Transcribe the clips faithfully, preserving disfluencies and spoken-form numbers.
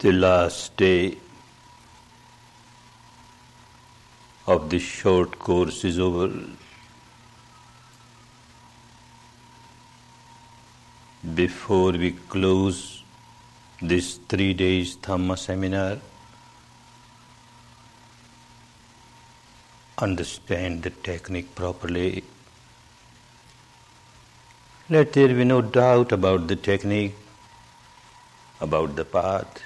The last day of this short course is over. Before we close this three days Dhamma seminar, understand the technique properly. Let there be no doubt about the technique, about the path.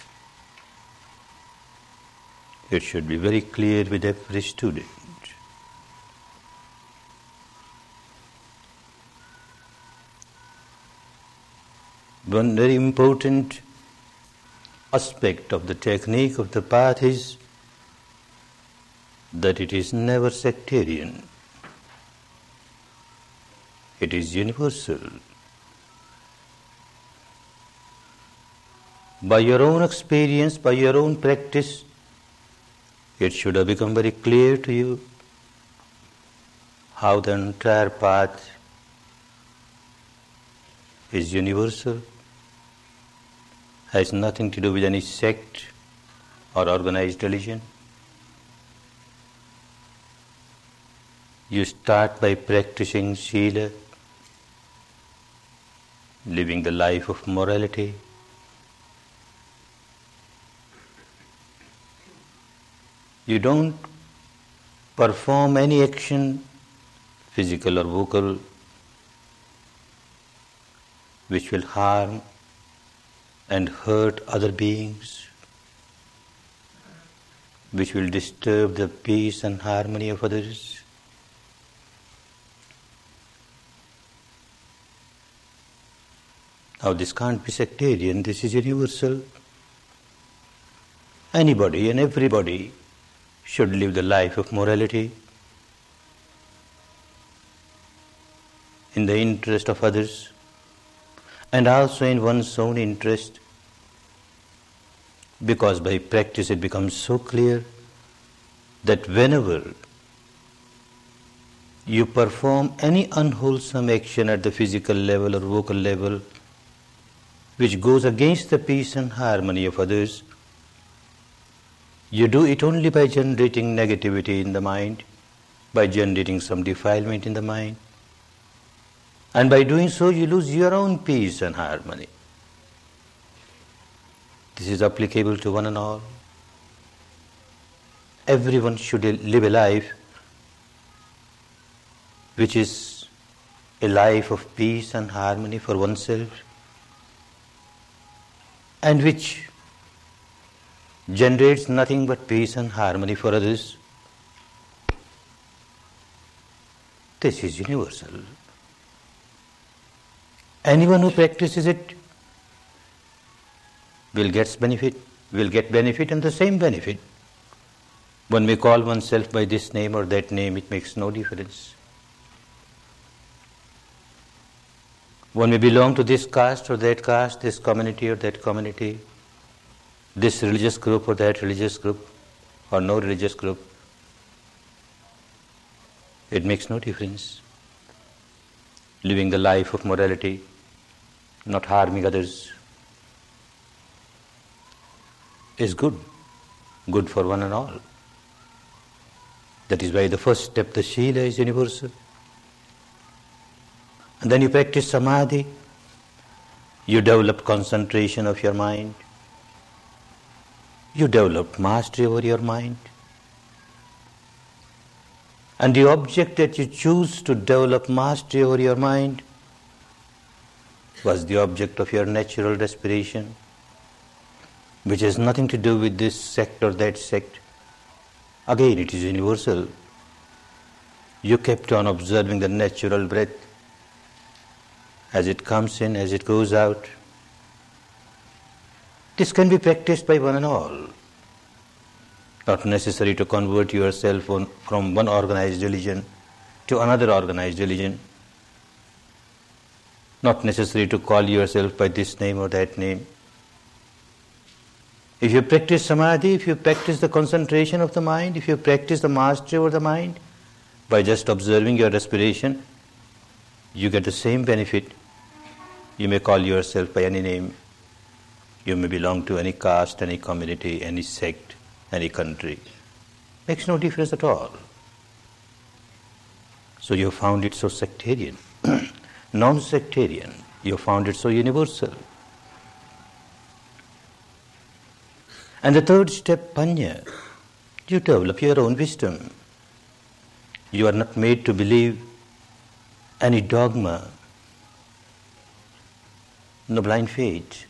It should be very clear with every student. One very important aspect of the technique of the path is that it is never sectarian. It is universal. By your own experience, by your own practice, it should have become very clear to you how the entire path is universal, has nothing to do with any sect or organized religion. You start by practicing Sila, living the life of morality. You don't perform any action, physical or vocal, which will harm and hurt other beings, which will disturb the peace and harmony of others. Now this can't be sectarian, this is universal. Anybody and everybody should live the life of morality in the interest of others and also in one's own interest, because by practice it becomes so clear that whenever you perform any unwholesome action at the physical level or vocal level which goes against the peace and harmony of others, you do it only by generating negativity in the mind, by generating some defilement in the mind. And by doing so, you lose your own peace and harmony. This is applicable to one and all. Everyone should live a life which is a life of peace and harmony for oneself, and which generates nothing but peace and harmony for others. This is universal. Anyone who practices it will get benefit, will get benefit and the same benefit. One may call oneself by this name or that name, it makes no difference. One may belong to this caste or that caste, this community or that community, this religious group or that religious group, or no religious group. It makes no difference. Living the life of morality, not harming others, is good, good for one and all. That is why the first step, the Sila, is universal. And then you practice Samadhi, you develop concentration of your mind, you develop mastery over your mind. And the object that you choose to develop mastery over your mind was the object of your natural respiration, which has nothing to do with this sect or that sect. Again, it is universal. You kept on observing the natural breath as it comes in, as it goes out. This can be practiced by one and all. Not necessary to convert yourself on, from one organized religion to another organized religion. Not necessary to call yourself by this name or that name. If you practice Samadhi, if you practice the concentration of the mind, if you practice the mastery over the mind, by just observing your respiration, you get the same benefit. You may call yourself by any name. You may belong to any caste, any community, any sect, any country. Makes no difference at all. So you found it so sectarian. Non-sectarian. You found it so universal. And the third step, panya. You develop your own wisdom. You are not made to believe any dogma, no blind faith.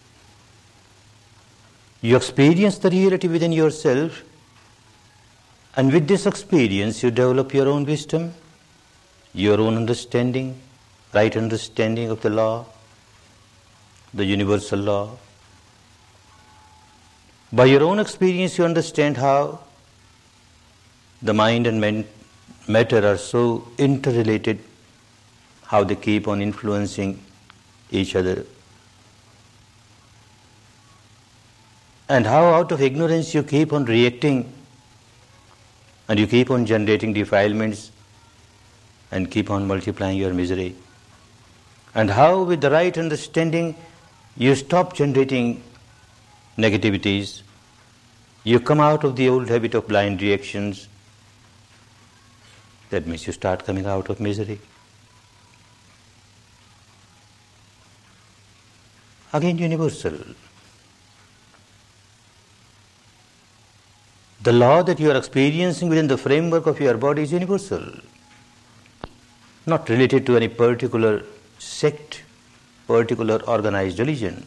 You experience the reality within yourself, and with this experience you develop your own wisdom, your own understanding, right understanding of the law, the universal law. By your own experience you understand how the mind and men- matter are so interrelated, how they keep on influencing each other, and how out of ignorance you keep on reacting and you keep on generating defilements and keep on multiplying your misery, and how with the right understanding you stop generating negativities, you come out of the old habit of blind reactions. That means you start coming out of misery. Again, universal. The law that you are experiencing within the framework of your body is universal, not related to any particular sect, particular organized religion.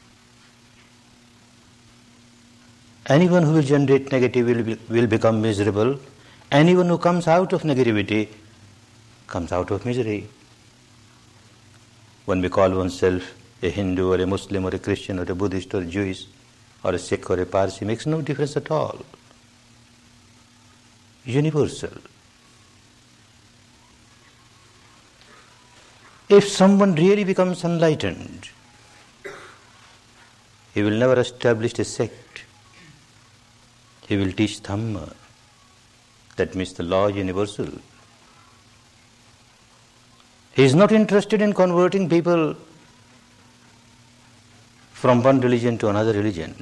Anyone who will generate negative will, be, will become miserable. Anyone who comes out of negativity comes out of misery. When we call oneself a Hindu or a Muslim or a Christian or a Buddhist or a Jewish or a Sikh or a Parsi, makes no difference at all. Universal. If someone really becomes enlightened, he will never establish a sect. He will teach Dhamma. That means the law universal. He is not interested in converting people from one religion to another religion.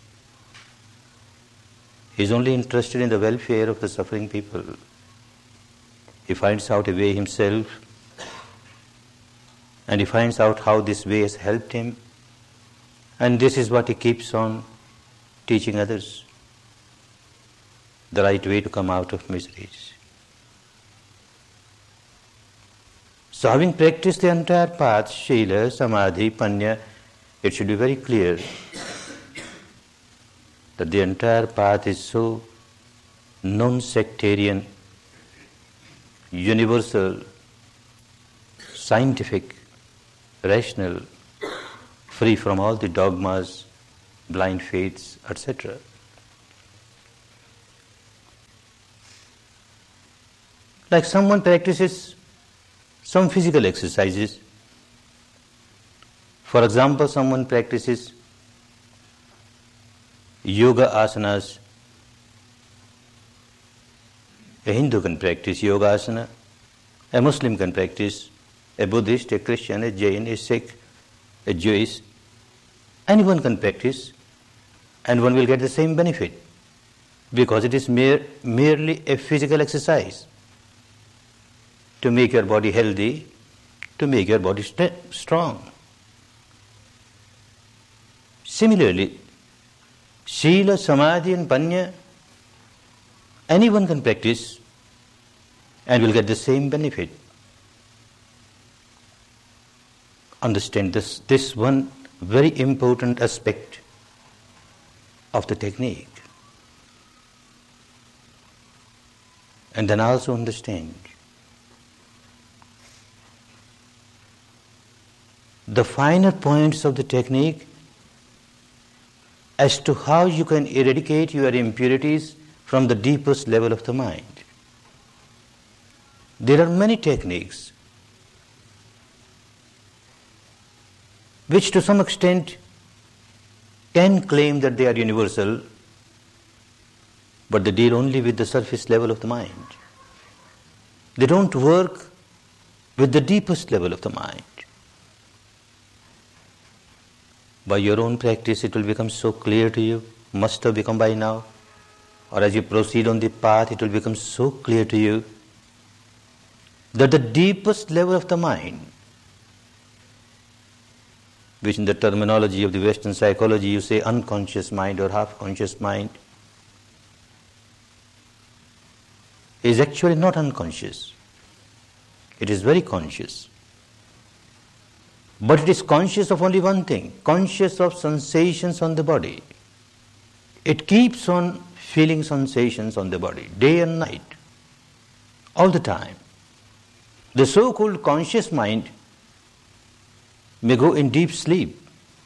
He is only interested in the welfare of the suffering people. He finds out a way himself, and he finds out how this way has helped him, and this is what he keeps on teaching others. The right way to come out of miseries. So having practiced the entire path, Shila, Samadhi, Panya, it should be very clear that the entire path is so non-sectarian, universal, scientific, rational, free from all the dogmas, blind faiths, et cetera. Like someone practices some physical exercises. For example, someone practices yoga asanas. A Hindu can practice yoga asana, a Muslim can practice, a Buddhist, a Christian, a Jain, a Sikh, a Jewish. Anyone can practice, and one will get the same benefit because it is mere, merely a physical exercise to make your body healthy, to make your body st- strong. Similarly, Sila, Samadhi and Panya, anyone can practice and will get the same benefit. Understand this, this one very important aspect of the technique. And then also understand the finer points of the technique as to how you can eradicate your impurities from the deepest level of the mind. There are many techniques which to some extent can claim that they are universal, but they deal only with the surface level of the mind. They don't work with the deepest level of the mind. By your own practice it will become so clear to you, must have become by now, or as you proceed on the path it will become so clear to you that the deepest level of the mind, which in the terminology of the Western psychology you say unconscious mind or half-conscious mind, is actually not unconscious. It is very conscious. But it is conscious of only one thing, conscious of sensations on the body. It keeps on feeling sensations on the body, day and night, all the time. The so-called conscious mind may go in deep sleep,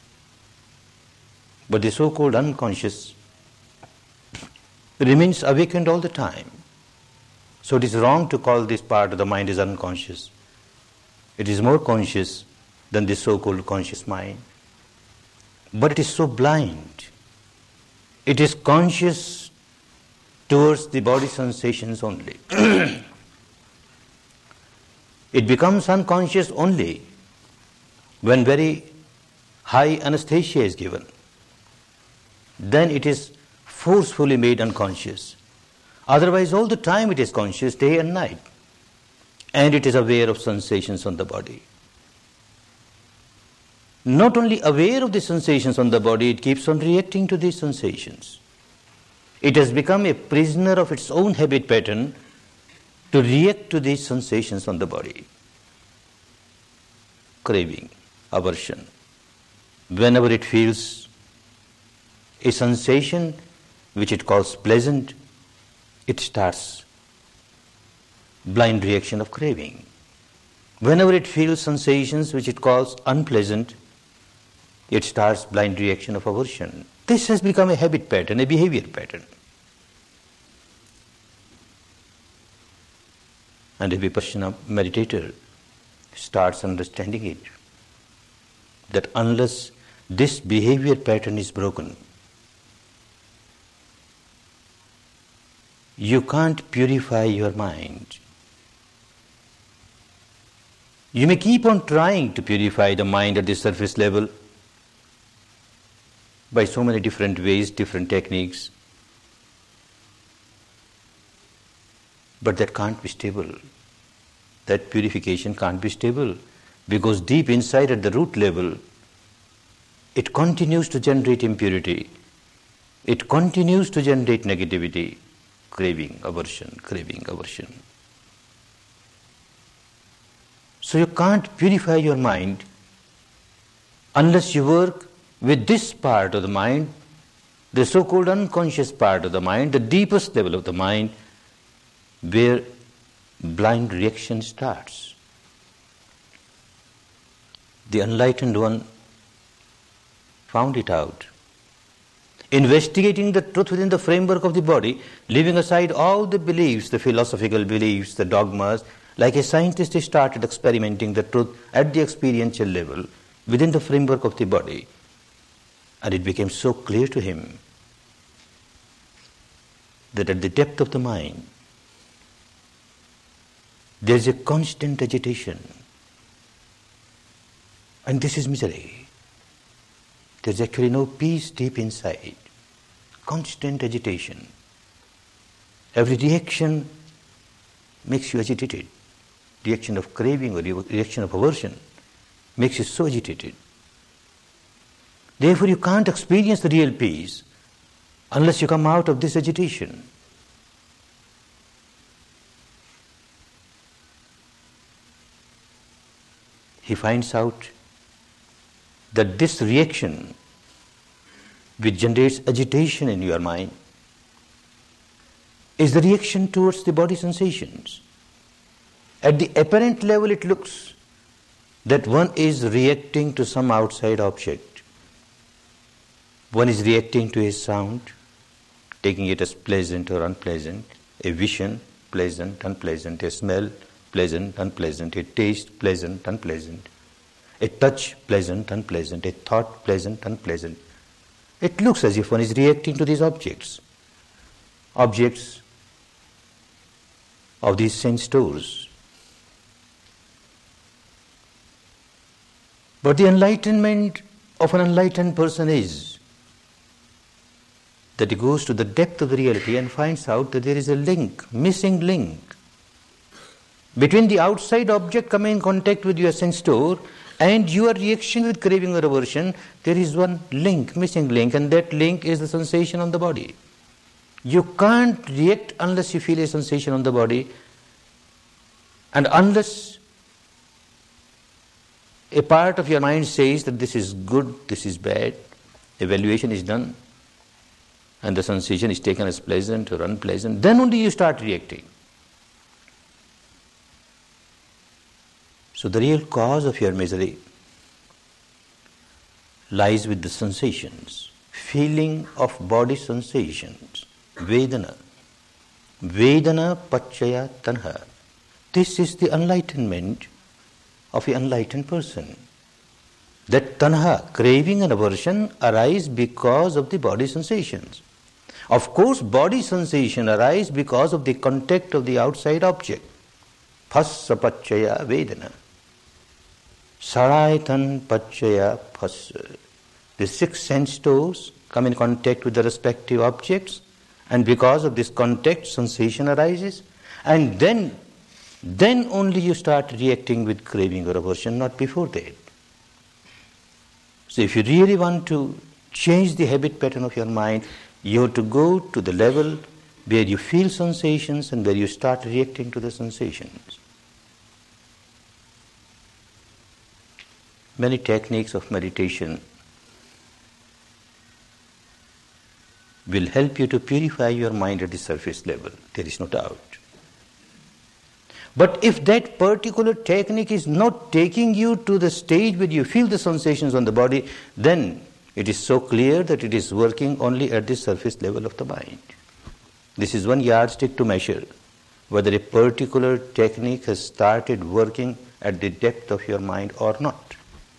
but the so-called unconscious remains awakened all the time. So it is wrong to call this part of the mind as unconscious. It is more conscious than the so-called conscious mind. But it is so blind. It is conscious towards the body sensations only. It becomes unconscious only when very high anesthesia is given. Then it is forcefully made unconscious. Otherwise, all the time it is conscious, day and night. And it is aware of sensations on the body. Not only aware of the sensations on the body, it keeps on reacting to these sensations. It has become a prisoner of its own habit pattern to react to these sensations on the body. Craving, aversion. Whenever it feels a sensation which it calls pleasant, it starts blind reaction of craving. Whenever it feels sensations which it calls unpleasant, it starts blind reaction of aversion. This has become a habit pattern, a behavior pattern. And a Vipassana meditator starts understanding it, that unless this behavior pattern is broken, you can't purify your mind. You may keep on trying to purify the mind at the surface level by so many different ways, different techniques, but that can't be stable. That purification can't be stable, because deep inside at the root level, it continues to generate impurity. It continues to generate negativity, craving, aversion, craving, aversion. So you can't purify your mind unless you work with this part of the mind, the so-called unconscious part of the mind, the deepest level of the mind, where blind reaction starts. The enlightened one found it out. Investigating the truth within the framework of the body, leaving aside all the beliefs, the philosophical beliefs, the dogmas, like a scientist, he started experimenting the truth at the experiential level within the framework of the body. And it became so clear to him that at the depth of the mind, there is a constant agitation. And this is misery. There is actually no peace deep inside. Constant agitation. Every reaction makes you agitated. Reaction of craving or reaction of aversion makes you so agitated. Therefore, you can't experience the real peace unless you come out of this agitation. He finds out that this reaction which generates agitation in your mind is the reaction towards the body sensations. At the apparent level, it looks that one is reacting to some outside object. One is reacting to a sound, taking it as pleasant or unpleasant, a vision, pleasant, unpleasant, a smell, pleasant, unpleasant, a taste, pleasant, unpleasant, a touch, pleasant, unpleasant, a thought, pleasant, unpleasant. It looks as if one is reacting to these objects, objects of these sense doors. But the enlightenment of an enlightened person is that he goes to the depth of the reality and finds out that there is a link, missing link, between the outside object coming in contact with your sense door and your reaction with craving or aversion. There is one link, missing link, and that link is the sensation on the body. You can't react unless you feel a sensation on the body, and unless a part of your mind says that this is good, this is bad, evaluation is done, and the sensation is taken as pleasant or unpleasant, then only you start reacting. So the real cause of your misery lies with the sensations, feeling of body sensations, Vedana. Vedana Pachaya Tanha. This is the enlightenment of an enlightened person. That tanha, craving and aversion, arise because of the body sensations. Of course, body sensation arise because of the contact of the outside object. Phassa Pachaya Vedana. Saraitan Pachaya Phassa. The six sense doors come in contact with the respective objects, and because of this contact, sensation arises, and then then only you start reacting with craving or aversion, not before that. So if you really want to change the habit pattern of your mind, you have to go to the level where you feel sensations and where you start reacting to the sensations. Many techniques of meditation will help you to purify your mind at the surface level, there is no doubt. But if that particular technique is not taking you to the stage where you feel the sensations on the body, then it is so clear that it is working only at the surface level of the mind. This is one yardstick to measure whether a particular technique has started working at the depth of your mind or not.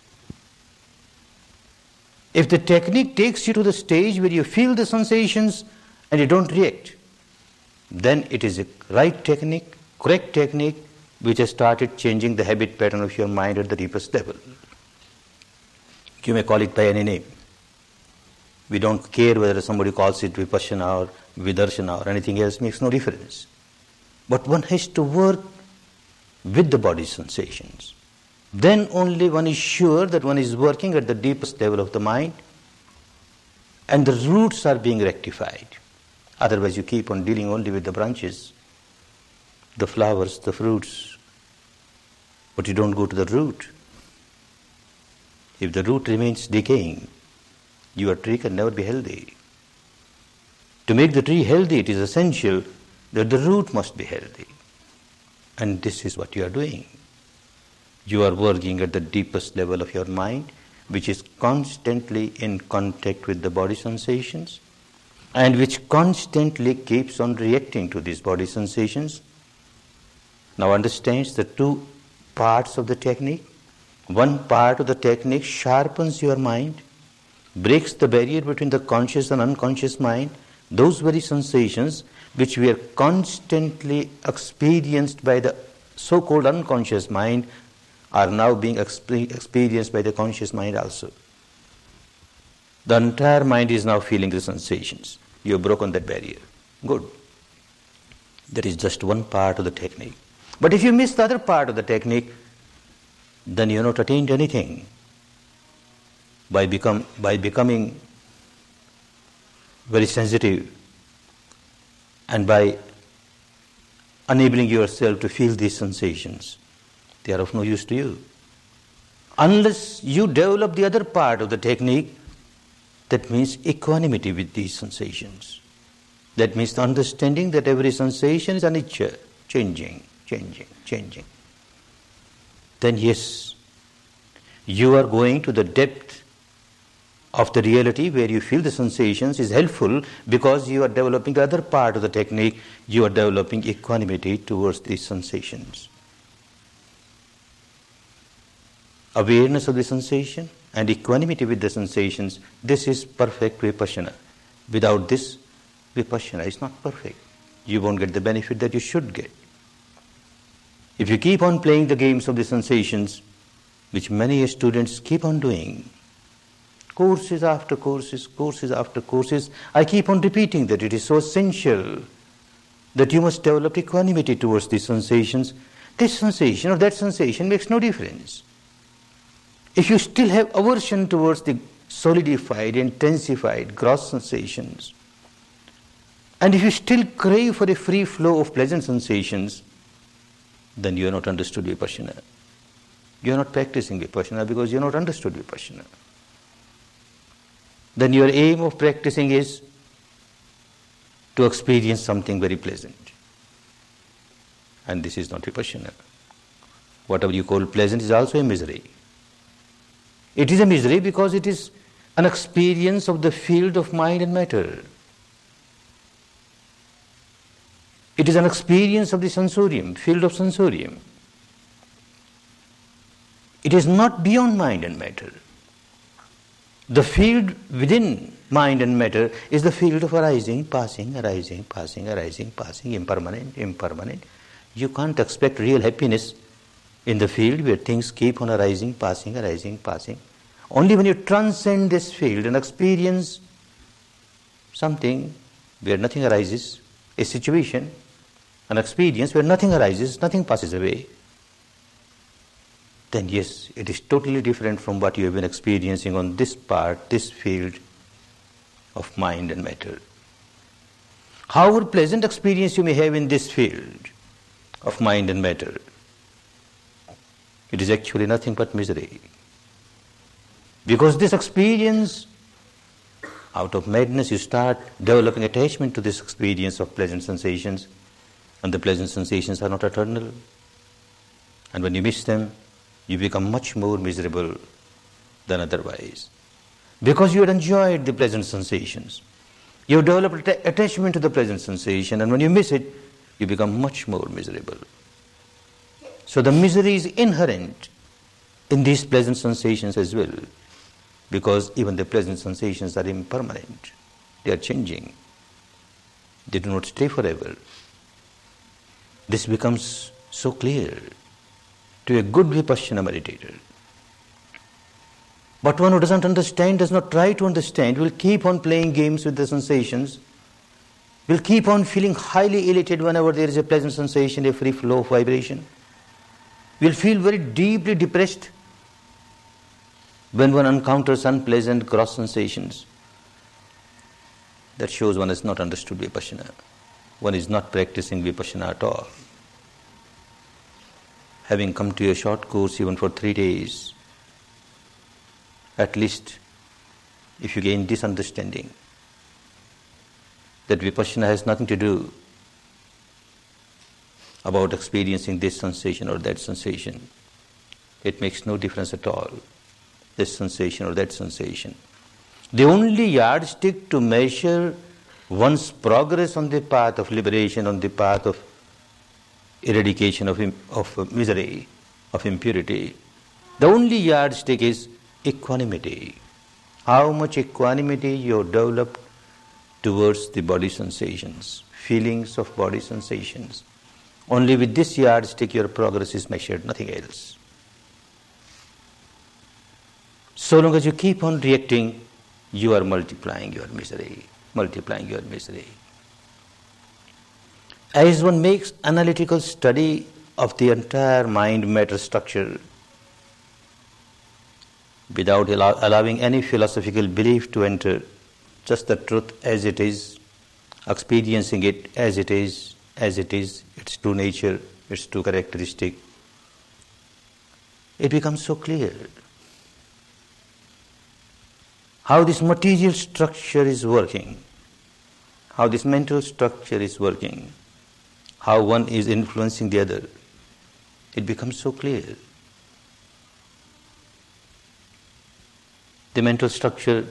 If the technique takes you to the stage where you feel the sensations and you don't react, then it is a right technique, correct technique, which has started changing the habit pattern of your mind at the deepest level. You may call it by any name. We don't care whether somebody calls it Vipassana or Vidarshana or anything else, makes no difference. But one has to work with the body sensations. Then only one is sure that one is working at the deepest level of the mind and the roots are being rectified. Otherwise you keep on dealing only with the branches, the flowers, the fruits, but you don't go to the root. If the root remains decaying, your tree can never be healthy. To make the tree healthy, it is essential that the root must be healthy. And this is what you are doing. You are working at the deepest level of your mind, which is constantly in contact with the body sensations and which constantly keeps on reacting to these body sensations. Now understands the two parts of the technique. One part of the technique sharpens your mind, breaks the barrier between the conscious and unconscious mind. Those very sensations which were constantly experienced by the so-called unconscious mind are now being exp- experienced by the conscious mind also. The entire mind is now feeling the sensations. You have broken that barrier. Good. That is just one part of the technique. But if you miss the other part of the technique, then you have not attained anything. By become by becoming very sensitive and by enabling yourself to feel these sensations, they are of no use to you. Unless you develop the other part of the technique, that means equanimity with these sensations. That means the understanding that every sensation is anicca, changing, changing, changing. Then yes, you are going to the depth of the reality where you feel the sensations is helpful because you are developing the other part of the technique. You are developing equanimity towards these sensations. Awareness of the sensation and equanimity with the sensations, this is perfect Vipassana. Without this, Vipassana is not perfect. You won't get the benefit that you should get. If you keep on playing the games of the sensations, which many students keep on doing, Courses after courses, courses after courses, I keep on repeating that it is so essential that you must develop equanimity towards these sensations. This sensation or that sensation makes no difference. If you still have aversion towards the solidified, intensified, gross sensations, and if you still crave for a free flow of pleasant sensations, then you are not understood Vipassana. You are not practicing Vipassana because you are not understood Vipassana. Then your aim of practicing is to experience something very pleasant. And this is not Vipassana. Whatever you call pleasant is also a misery. It is a misery because it is an experience of the field of mind and matter. It is an experience of the sensorium, field of sensorium. It is not beyond mind and matter. The field within mind and matter is the field of arising, passing, arising, passing, arising, passing, impermanent, impermanent. You can't expect real happiness in the field where things keep on arising, passing, arising, passing. Only when you transcend this field and experience something where nothing arises, a situation, an experience where nothing arises, nothing passes away, then yes, it is totally different from what you have been experiencing on this part, this field of mind and matter. However pleasant experience you may have in this field of mind and matter, it is actually nothing but misery. Because this experience, out of madness you start developing attachment to this experience of pleasant sensations, and the pleasant sensations are not eternal. And when you miss them, you become much more miserable than otherwise. Because you had enjoyed the pleasant sensations, you have developed attachment to the pleasant sensation, and when you miss it, you become much more miserable. So the misery is inherent in these pleasant sensations as well, because even the pleasant sensations are impermanent. They are changing. They do not stay forever. This becomes so clear to a good Vipassana meditator. But one who doesn't understand, does not try to understand, will keep on playing games with the sensations, will keep on feeling highly elated whenever there is a pleasant sensation, a free flow of vibration, will feel very deeply depressed when one encounters unpleasant gross sensations. That shows one has not understood Vipassana. One is not practicing Vipassana at all. Having come to a short course even for three days, at least if you gain this understanding that Vipassana has nothing to do about experiencing this sensation or that sensation, it makes no difference at all, this sensation or that sensation. The only yardstick to measure one's progress on the path of liberation, on the path of eradication of, of misery, of impurity, the only yardstick is equanimity. How much equanimity you have developed towards the body sensations, feelings of body sensations. Only with this yardstick your progress is measured, nothing else. So long as you keep on reacting, you are multiplying your misery, multiplying your misery. As one makes analytical study of the entire mind-matter structure, without allow, allowing any philosophical belief to enter, just the truth as it is, experiencing it as it is, as it is, its true nature, its true characteristic, it becomes so clear how this material structure is working, how this mental structure is working, how one is influencing the other. It becomes so clear. The mental structure,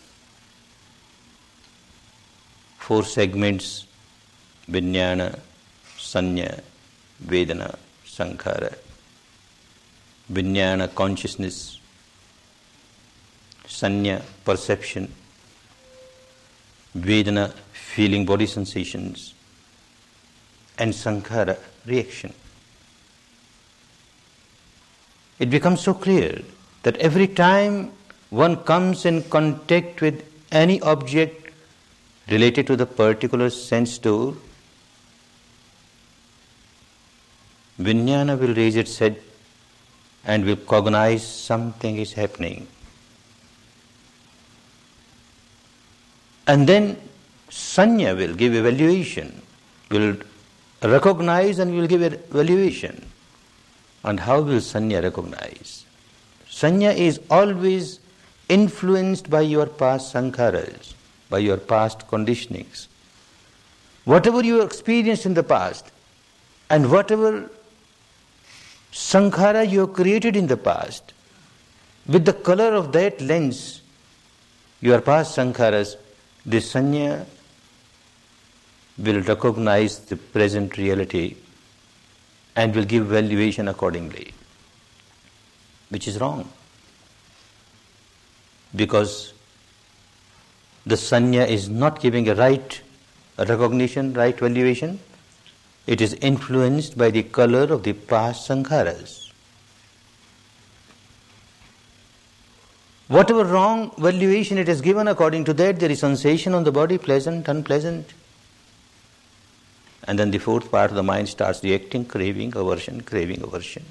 four segments, Vijnana, Sanya, Vedana, Sankhara. Vijnana, consciousness. Sanya, perception. Vedana, feeling body sensations. And Sankhara, reaction. It becomes so clear that every time one comes in contact with any object related to the particular sense door, Vijnana will raise its head and will cognize something is happening. And then Sanya will give evaluation, will recognize and will give evaluation. And how will Sanya recognize? Sanya is always influenced by your past sankharas, by your past conditionings. Whatever you experienced in the past and whatever sankhara you have created in the past, with the color of that lens, your past sankharas, the Sanya will recognize the present reality and will give valuation accordingly, which is wrong. Because the Sanya is not giving a right recognition, right valuation. It is influenced by the color of the past sankharas. Whatever wrong valuation it is given, according to that there is sensation on the body, pleasant, unpleasant. And then the fourth part of the mind starts reacting, craving, aversion, craving, aversion.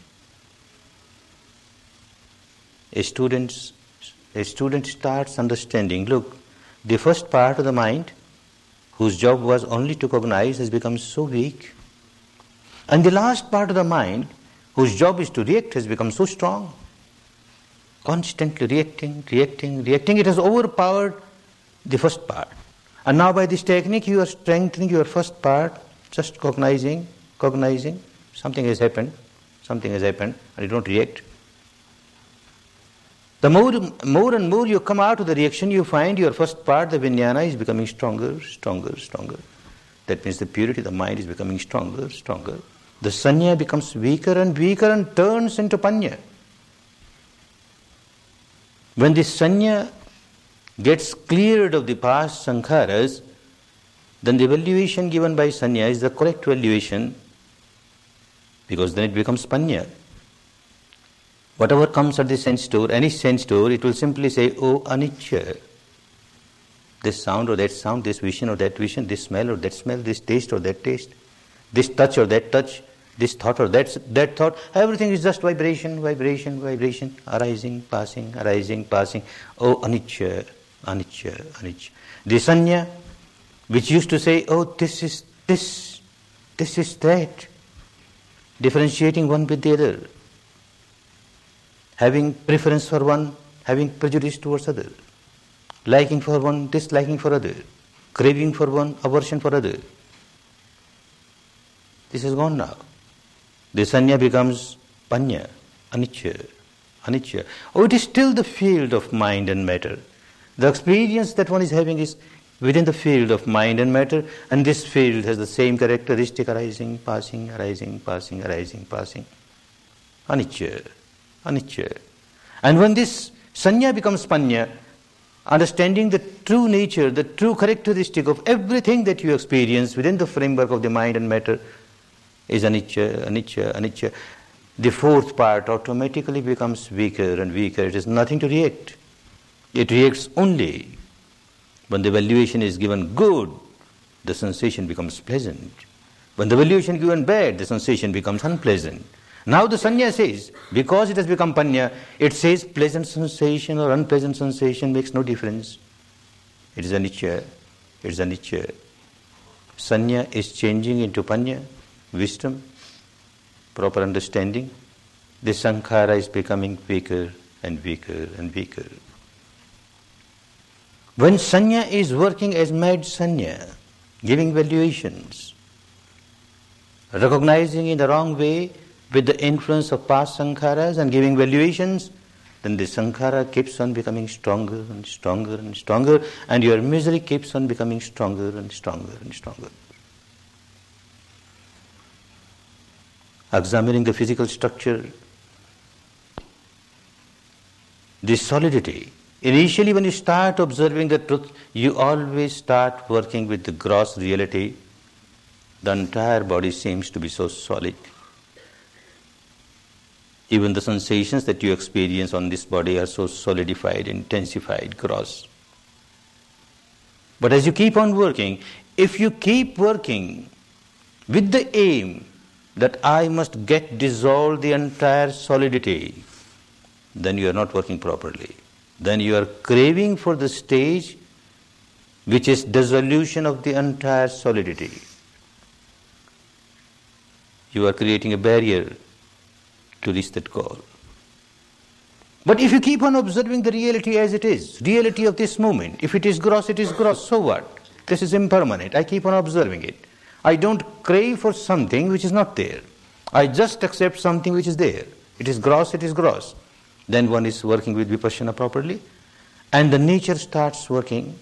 A student, a student starts understanding, look, the first part of the mind, whose job was only to cognize, has become so weak. And the last part of the mind, whose job is to react, has become so strong. Constantly reacting, reacting, reacting. It has overpowered the first part. And now by this technique you are strengthening your first part, just cognizing, cognizing. Something has happened, something has happened, and you don't react. The more, more and more you come out of the reaction, you find your first part, the vijnana, is becoming stronger, stronger, stronger. That means the purity of the mind is becoming stronger, stronger. The sanya becomes weaker and weaker and turns into panya. When the sanya gets cleared of the past sankharas, then the valuation given by sanya is the correct valuation, because then it becomes panya. Whatever comes at the sense door, any sense door, it will simply say, oh, anicca. This sound or that sound, this vision or that vision, this smell or that smell, this taste or that taste, this touch or that touch, this thought or that, that thought, everything is just vibration, vibration, vibration, arising, passing, arising, passing. Oh, anicca, anicca, anicca. The sanya, which used to say, oh, this is this, this is that, differentiating one with the other, having preference for one, having prejudice towards other, liking for one, disliking for other, craving for one, aversion for other. This is gone now. The sanya becomes panya, anicca, anicca. Oh, it is still the field of mind and matter. The experience that one is having is within the field of mind and matter, and this field has the same characteristic, arising, passing, arising, passing, arising, passing. Anicca, anicca. And when this sanya becomes panya, understanding the true nature, the true characteristic of everything that you experience within the framework of the mind and matter is anicca, anicca, anicca. The fourth part automatically becomes weaker and weaker. It has nothing to react. It reacts only when the valuation is given good, the sensation becomes pleasant. When the valuation is given bad, the sensation becomes unpleasant. Now the sanya says, because it has become panya, it says pleasant sensation or unpleasant sensation makes no difference. It is anicca, it is anicca. Sanya is changing into panya, wisdom, proper understanding. The sankhara is becoming weaker and weaker and weaker. When sanya is working as mad sanya, giving valuations, recognizing in the wrong way with the influence of past sankharas and giving valuations, then the sankhara keeps on becoming stronger and stronger and stronger, and your misery keeps on becoming stronger and stronger and stronger. Examining the physical structure, the solidity. Initially, when you start observing the truth, you always start working with the gross reality. The entire body seems to be so solid. Even the sensations that you experience on this body are so solidified, intensified, gross. But as you keep on working, if you keep working with the aim that I must get dissolved the entire solidity, then you are not working properly. Then you are craving for the stage which is dissolution of the entire solidity. You are creating a barrier to reach that goal. But if you keep on observing the reality as it is, reality of this moment, if it is gross, it is gross, so what? This is impermanent. I keep on observing it. I don't crave for something which is not there. I just accept something which is there. It is gross, it is gross. Then one is working with Vipassana properly, and the nature starts working.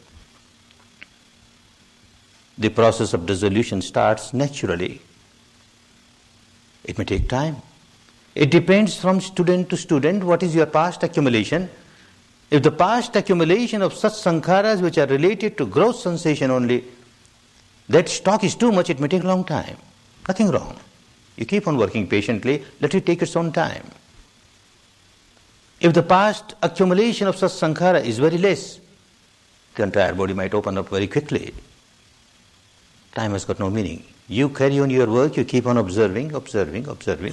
The process of dissolution starts naturally. It may take time. It depends from student to student what is your past accumulation. If the past accumulation of such sankharas which are related to gross sensation only, that stock is too much, it may take a long time. Nothing wrong. You keep on working patiently, let it take its own time. If the past accumulation of such sankhara is very less, the entire body might open up very quickly. Time has got no meaning. You carry on your work, you keep on observing, observing, observing.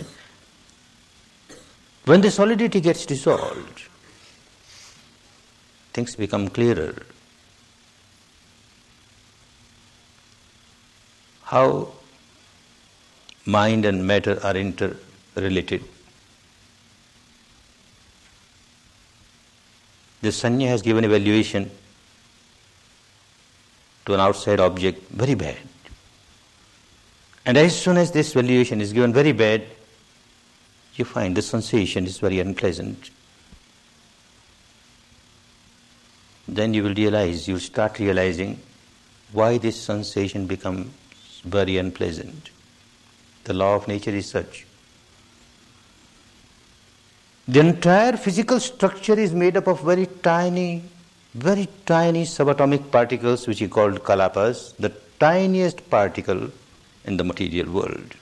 When the solidity gets dissolved, things become clearer. How mind and matter are interrelated. The Sanya has given evaluation to an outside object very bad. And as soon as this valuation is given very bad, you find the sensation is very unpleasant. Then you will realize, you will start realizing why this sensation becomes very unpleasant. The law of nature is such. The entire physical structure is made up of very tiny, very tiny subatomic particles which he called kalapas, the tiniest particle in the material world.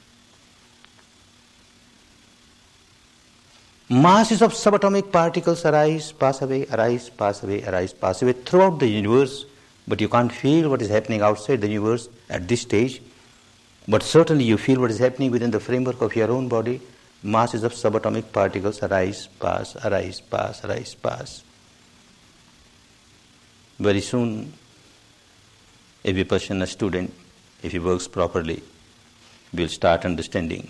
Masses of subatomic particles arise, pass away, arise, pass away, arise, pass away throughout the universe, but you can't feel what is happening outside the universe at this stage. But certainly you feel what is happening within the framework of your own body. Masses of subatomic particles arise, pass, arise, pass, arise, pass. Very soon, a Vipassana student, if he works properly, will start understanding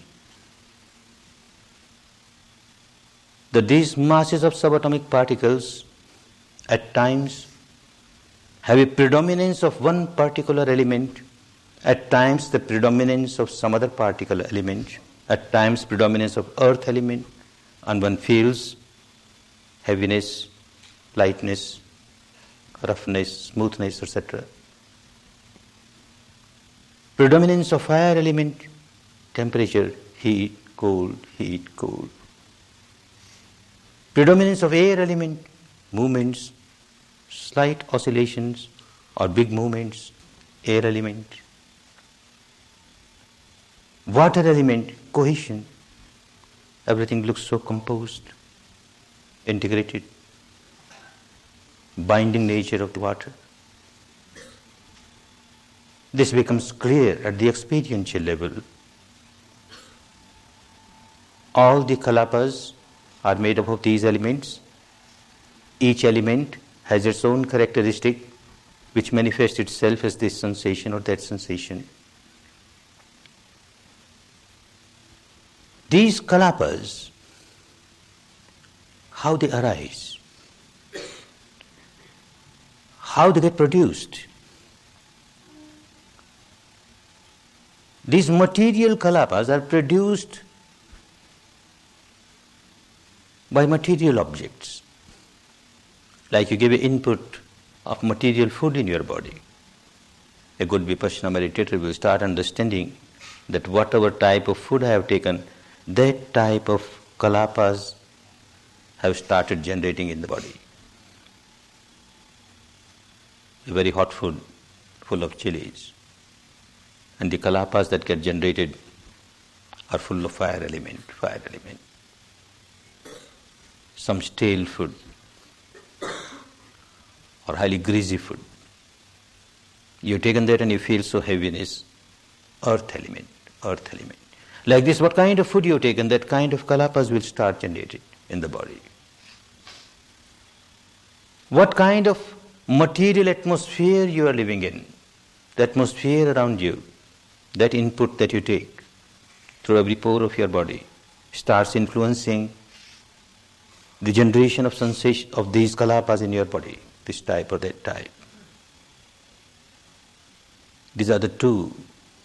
that these masses of subatomic particles at times have a predominance of one particular element, at times the predominance of some other particle element, at times predominance of earth element, and one feels heaviness, lightness, roughness, smoothness, et cetera. Predominance of fire element, temperature, heat, cold, heat, cold. Predominance of air element, movements, slight oscillations or big movements, air element. Water element, cohesion. Everything looks so composed, integrated. Binding nature of the water. This becomes clear at the experiential level. All the kalapas are made up of these elements. Each element has its own characteristic which manifests itself as this sensation or that sensation. These kalapas, how they arise, how they get produced. These material kalapas are produced by material objects. Like you give an input of material food in your body. A good Vipassana meditator will start understanding that whatever type of food I have taken, that type of kalapas have started generating in the body. A very hot food full of chilies. And the kalapas that get generated are full of fire element, fire element. some stale food or highly greasy food. You've taken that and you feel so heaviness. Earth element, earth element. Like this, what kind of food you've taken, that kind of kalapas will start generated in the body. What kind of material atmosphere you are living in, the atmosphere around you, that input that you take through every pore of your body starts influencing the generation of sensation of these kalapas in your body, this type or that type. These are the two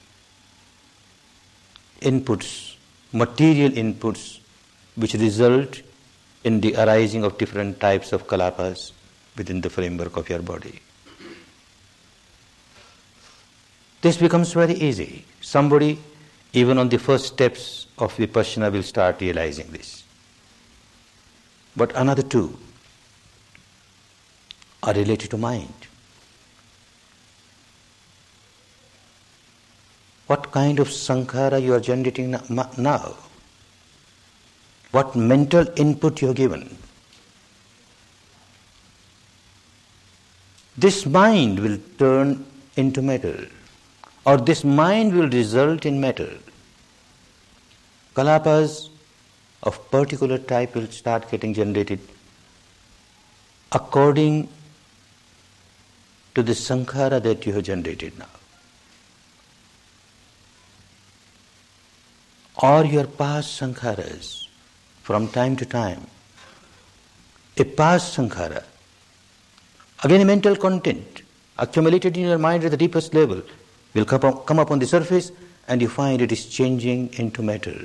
inputs, material inputs, which result in the arising of different types of kalapas within the framework of your body. This becomes very easy. Somebody, even on the first steps of Vipassana, will start realizing this. But another two are related to mind. What kind of sankhara you are generating now? What mental input you have given? This mind will turn into matter, or this mind will result in matter. Kalapas of particular type will start getting generated according to the sankhara that you have generated now. Or your past sankharas, from time to time. A past sankhara, again a mental content accumulated in your mind at the deepest level, will come up, come up on the surface, and you find it is changing into matter.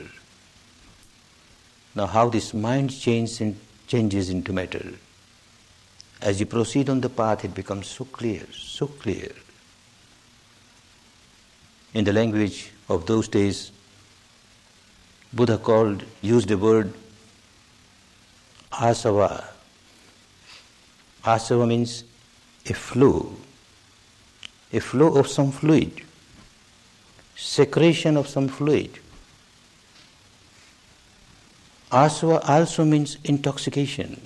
Now how this mind changes, in, changes into matter, as you proceed on the path, it becomes so clear, so clear. In the language of those days, Buddha called, used the word asava. Asava means a flow, a flow of some fluid, secretion of some fluid. Asava also means intoxication.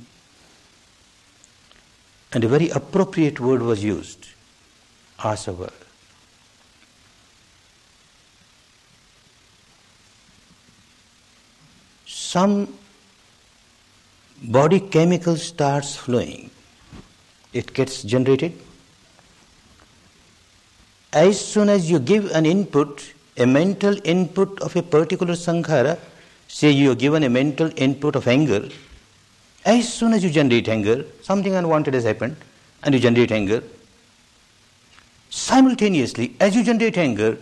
And a very appropriate word was used, asava. Some body chemical starts flowing. It gets generated. As soon as you give an input, a mental input of a particular sankhara, say you are given a mental input of anger, as soon as you generate anger, something unwanted has happened, and you generate anger, simultaneously, as you generate anger,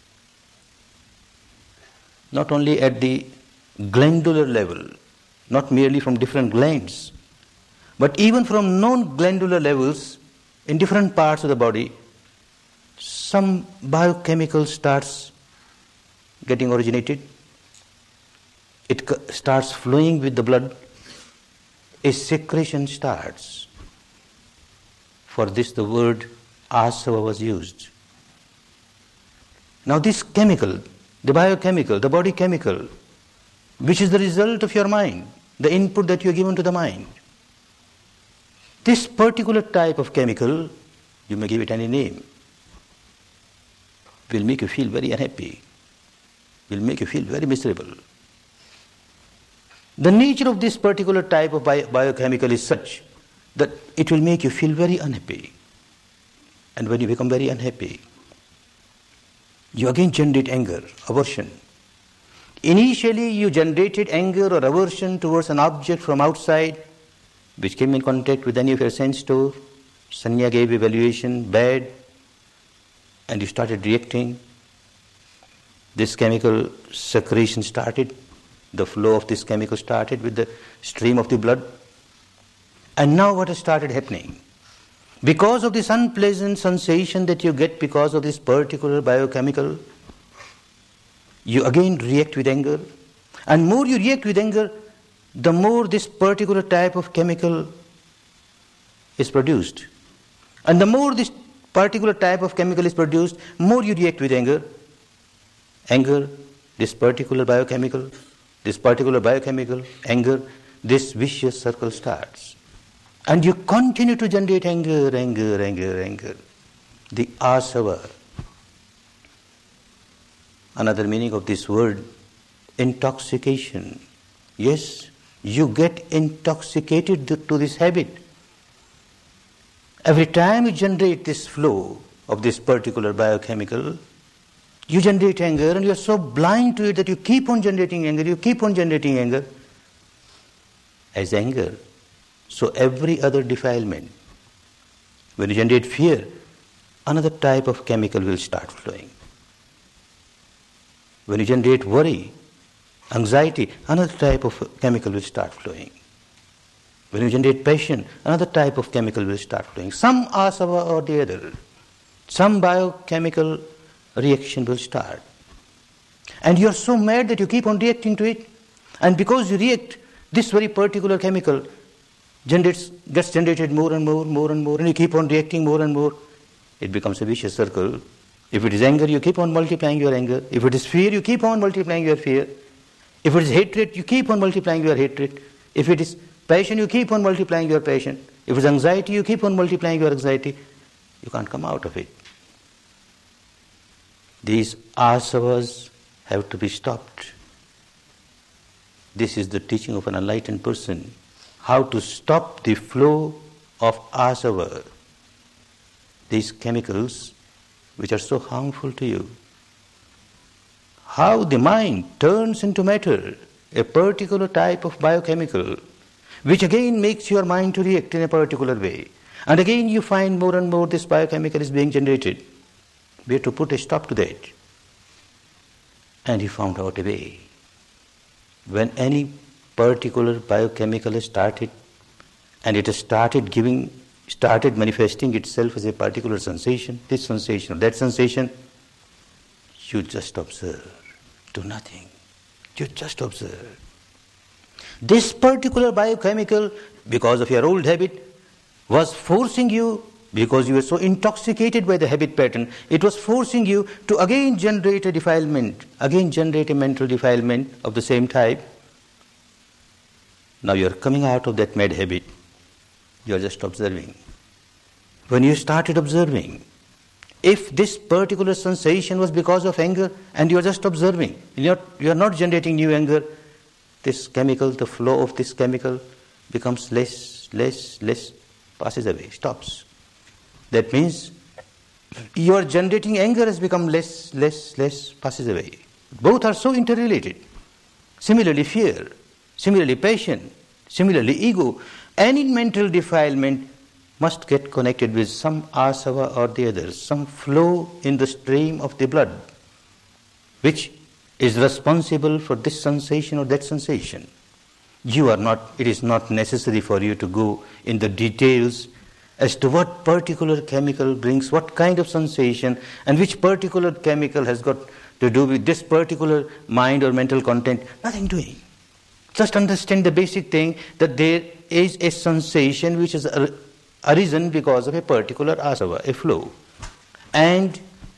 not only at the glandular level, not merely from different glands, but even from non-glandular levels in different parts of the body, some biochemical starts getting originated. It starts flowing with the blood. A secretion starts. For this the word asava was used. Now this chemical, the biochemical, the body chemical, which is the result of your mind, the input that you are given to the mind. This particular type of chemical, you may give it any name, will make you feel very unhappy, will make you feel very miserable. The nature of this particular type of bio- biochemical is such that it will make you feel very unhappy. And when you become very unhappy, you again generate anger, aversion. Initially, you generated anger or aversion towards an object from outside which came in contact with any of your sense store. Sanya gave evaluation, bad, and you started reacting. This chemical secretion started. The flow of this chemical started with the stream of the blood. And now what has started happening? Because of this unpleasant sensation that you get because of this particular biochemical, you again react with anger. And more you react with anger, the more this particular type of chemical is produced. And the more this particular type of chemical is produced, more you react with anger. Anger, this particular biochemical, this particular biochemical, anger, this vicious circle starts. And you continue to generate anger, anger, anger, anger. The asava. Another meaning of this word, intoxication. Yes, you get intoxicated to this habit. Every time you generate this flow of this particular biochemical, you generate anger and you are so blind to it that you keep on generating anger, you keep on generating anger. As anger, so every other defilement. When you generate fear, another type of chemical will start flowing. When you generate worry, anxiety, another type of chemical will start flowing. When you generate passion, another type of chemical will start flowing. Some asava or the other, some biochemical reaction will start. And you are so mad that you keep on reacting to it. And because you react, this very particular chemical generates, gets generated more and more, more and more, and you keep on reacting more and more. It becomes a vicious circle. If it is anger, you keep on multiplying your anger. If it is fear, you keep on multiplying your fear. If it is hatred, you keep on multiplying your hatred. If it is passion, you keep on multiplying your passion. If it is anxiety, you keep on multiplying your anxiety. You can't come out of it. These asavas have to be stopped. This is the teaching of an enlightened person. How to stop the flow of asava, these chemicals which are so harmful to you. How the mind turns into matter, a particular type of biochemical, which again makes your mind to react in a particular way. And again you find more and more this biochemical is being generated. We have to put a stop to that. And he found out a way. When any particular biochemical is started, and it has started giving, started manifesting itself as a particular sensation, this sensation or that sensation, you just observe. Do nothing. You just observe. This particular biochemical, because of your old habit, was forcing you, because you were so intoxicated by the habit pattern, it was forcing you to again generate a defilement, again generate a mental defilement of the same type. Now you are coming out of that mad habit. You are just observing. When you started observing, if this particular sensation was because of anger and you are just observing, you are, you are not generating new anger, this chemical, the flow of this chemical becomes less, less, less, passes away, stops. That means your generating anger has become less, less, less, passes away. Both are so interrelated. Similarly, fear, similarly, passion, similarly, ego. Any mental defilement must get connected with some asava or the other, some flow in the stream of the blood, which is responsible for this sensation or that sensation. You are not, it is not necessary for you to go in the details as to what particular chemical brings what kind of sensation and which particular chemical has got to do with this particular mind or mental content. Nothing doing. Just understand the basic thing that there is a sensation which has arisen because of a particular asava, a flow. And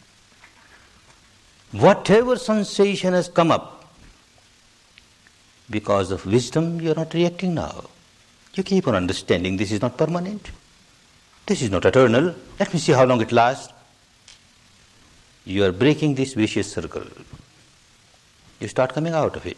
whatever sensation has come up, because of wisdom, you are not reacting now. You keep on understanding this is not permanent. This is not eternal. Let me see how long it lasts. You are breaking this vicious circle. You start coming out of it.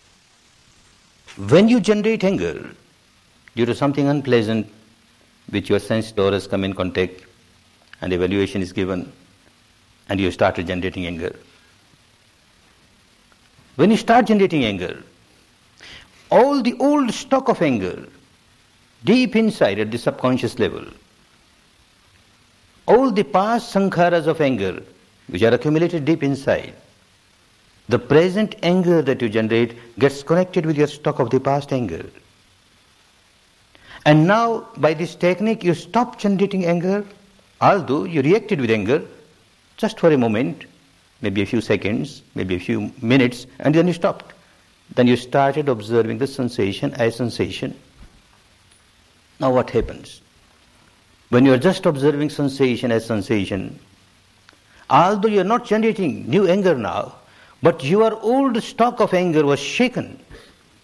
When you generate anger due to something unpleasant which your sense door has come in contact and evaluation is given and you started generating anger. When you start generating anger, all the old stock of anger deep inside at the subconscious level, all the past sankharas of anger which are accumulated deep inside, the present anger that you generate gets connected with your stock of the past anger. And now, by this technique, you stop generating anger, although you reacted with anger just for a moment, maybe a few seconds, maybe a few minutes, and then you stopped. Then you started observing the sensation as sensation. Now what happens? When you are just observing sensation as sensation, although you are not generating new anger now, but your old stock of anger was shaken.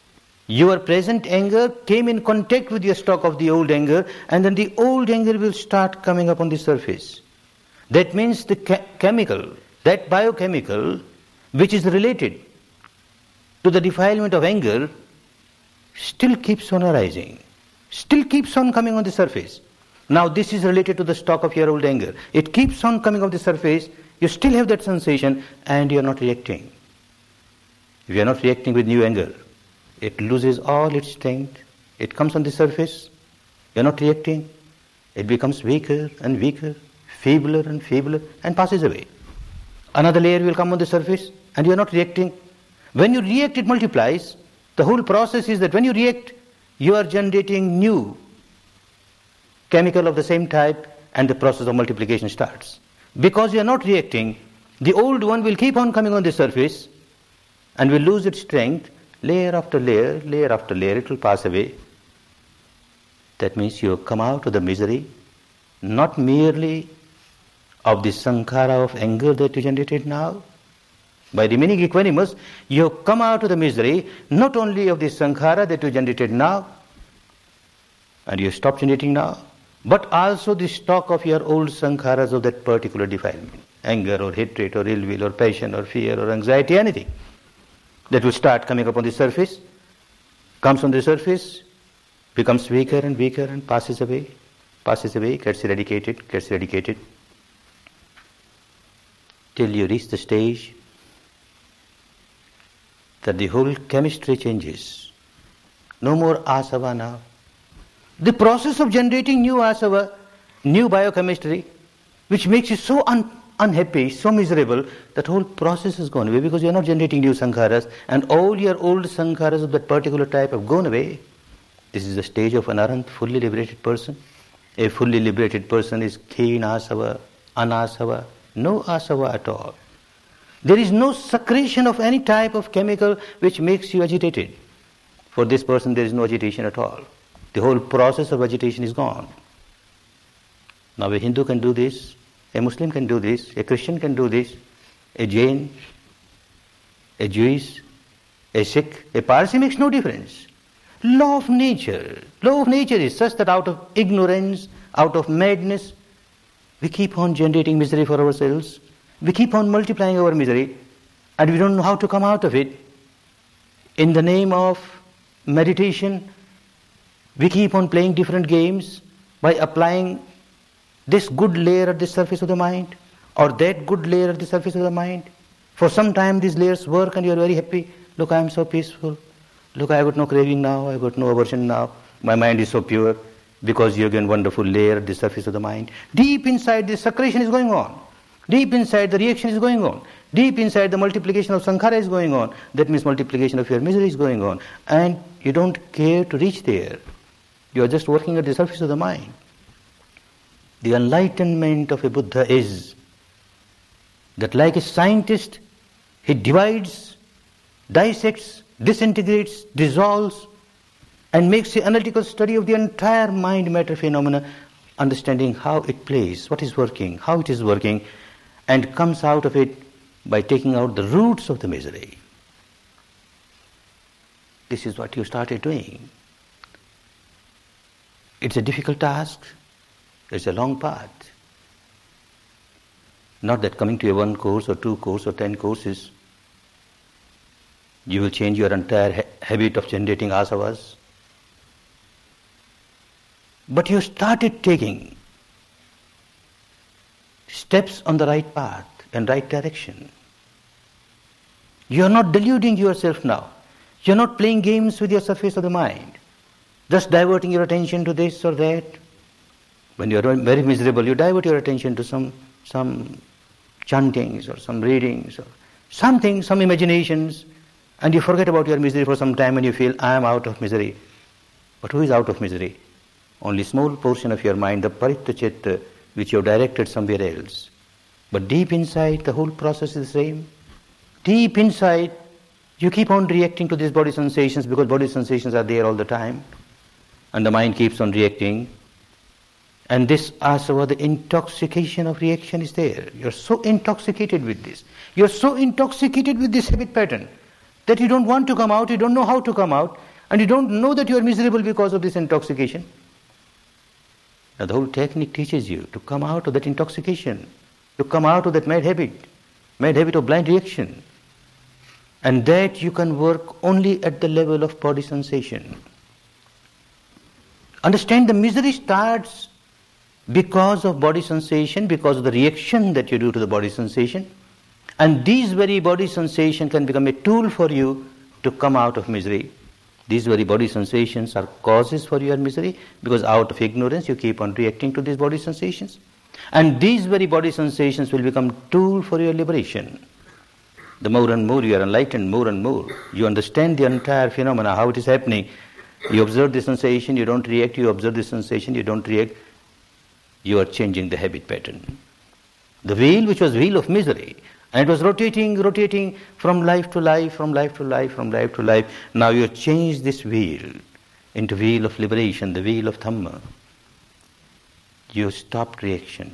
Your present anger came in contact with your stock of the old anger, and then the old anger will start coming up on the surface. That means the ca- chemical, that biochemical, which is related to the defilement of anger, still keeps on arising, still keeps on coming on the surface. Now this is related to the stock of your old anger. It keeps on coming on the surface, you still have that sensation, and you are not reacting. If you are not reacting with new anger, it loses all its strength. It comes on the surface, you are not reacting. It becomes weaker and weaker, feebler and feebler, and passes away. Another layer will come on the surface, and you are not reacting. When you react, it multiplies. The whole process is that when you react, you are generating new chemical of the same type, and the process of multiplication starts. Because you are not reacting, the old one will keep on coming on the surface and will lose its strength. Layer after layer, layer after layer, it will pass away. That means you have come out of the misery, not merely of the sankhara of anger that you generated now. By remaining equanimous, you have come out of the misery, not only of the sankhara that you generated now, and you stop generating now, but also the stock of your old sankharas of that particular defilement. Anger or hatred or ill will or passion or fear or anxiety, anything that will start coming up on the surface, comes on the surface, becomes weaker and weaker and passes away, passes away, gets eradicated, gets eradicated, till you reach the stage that the whole chemistry changes. No more asava now. The process of generating new asava, new biochemistry, which makes you so un- unhappy, so miserable, that whole process has gone away because you are not generating new sankharas, and all your old sankharas of that particular type have gone away. This is the stage of an arahant, fully liberated person. A fully liberated person is keen asava, anasava, no asava at all. There is no secretion of any type of chemical which makes you agitated. For this person there is no agitation at all. The whole process of agitation is gone. Now a Hindu can do this, a Muslim can do this, a Christian can do this, a Jain, a Jewish, a Sikh, a Parsi, makes no difference. Law of nature. Law of nature is such that out of ignorance, out of madness, we keep on generating misery for ourselves. We keep on multiplying our misery, and we don't know how to come out of it. In the name of meditation, we keep on playing different games by applying this good layer at the surface of the mind or that good layer at the surface of the mind. For some time these layers work and you are very happy. Look, I am so peaceful. Look, I have got no craving now, I have got no aversion now. My mind is so pure because you have given wonderful layer at the surface of the mind. Deep inside this secretion is going on. Deep inside the reaction is going on. Deep inside the multiplication of sankhara is going on. That means multiplication of your misery is going on. And you don't care to reach there. You are just working at the surface of the mind. The enlightenment of a Buddha is that like a scientist, he divides, dissects, disintegrates, dissolves, and makes an analytical study of the entire mind-matter phenomena, understanding how it plays, what is working, how it is working, and comes out of it by taking out the roots of the misery. This is what you started doing. It's a difficult task. It's a long path. Not that coming to a one course or two course or ten courses, you will change your entire ha- habit of generating asavas. But you started taking steps on the right path and right direction. You are not deluding yourself now. You are not playing games with your surface of the mind, just diverting your attention to this or that. When you are very miserable, you divert your attention to some some chantings or some readings or something, some imaginations, and you forget about your misery for some time and you feel, I am out of misery. But who is out of misery? Only small portion of your mind, the paritta chitta, which you have directed somewhere else. But deep inside, the whole process is the same. Deep inside, you keep on reacting to these body sensations because body sensations are there all the time. And the mind keeps on reacting. And this asava, the intoxication of reaction is there. You're so intoxicated with this. You're so intoxicated with this habit pattern that you don't want to come out, you don't know how to come out. and you don't know that you are miserable because of this intoxication. Now the whole technique teaches you to come out of that intoxication, to come out of that mad habit, mad habit of blind reaction. And that you can work only at the level of body sensation. Understand, the misery starts because of body sensation, because of the reaction that you do to the body sensation. And these very body sensation can become a tool for you to come out of misery. These very body sensations are causes for your misery, because out of ignorance you keep on reacting to these body sensations. And these very body sensations will become tool for your liberation. The more and more you are enlightened, more and more you understand the entire phenomena, how it is happening. You observe the sensation, you don't react, you observe the sensation, you don't react. You are changing the habit pattern. The wheel which was wheel of misery, and it was rotating, rotating from life to life, from life to life, from life to life. Now you have changed this wheel into wheel of liberation, the wheel of Dhamma. You stopped reaction.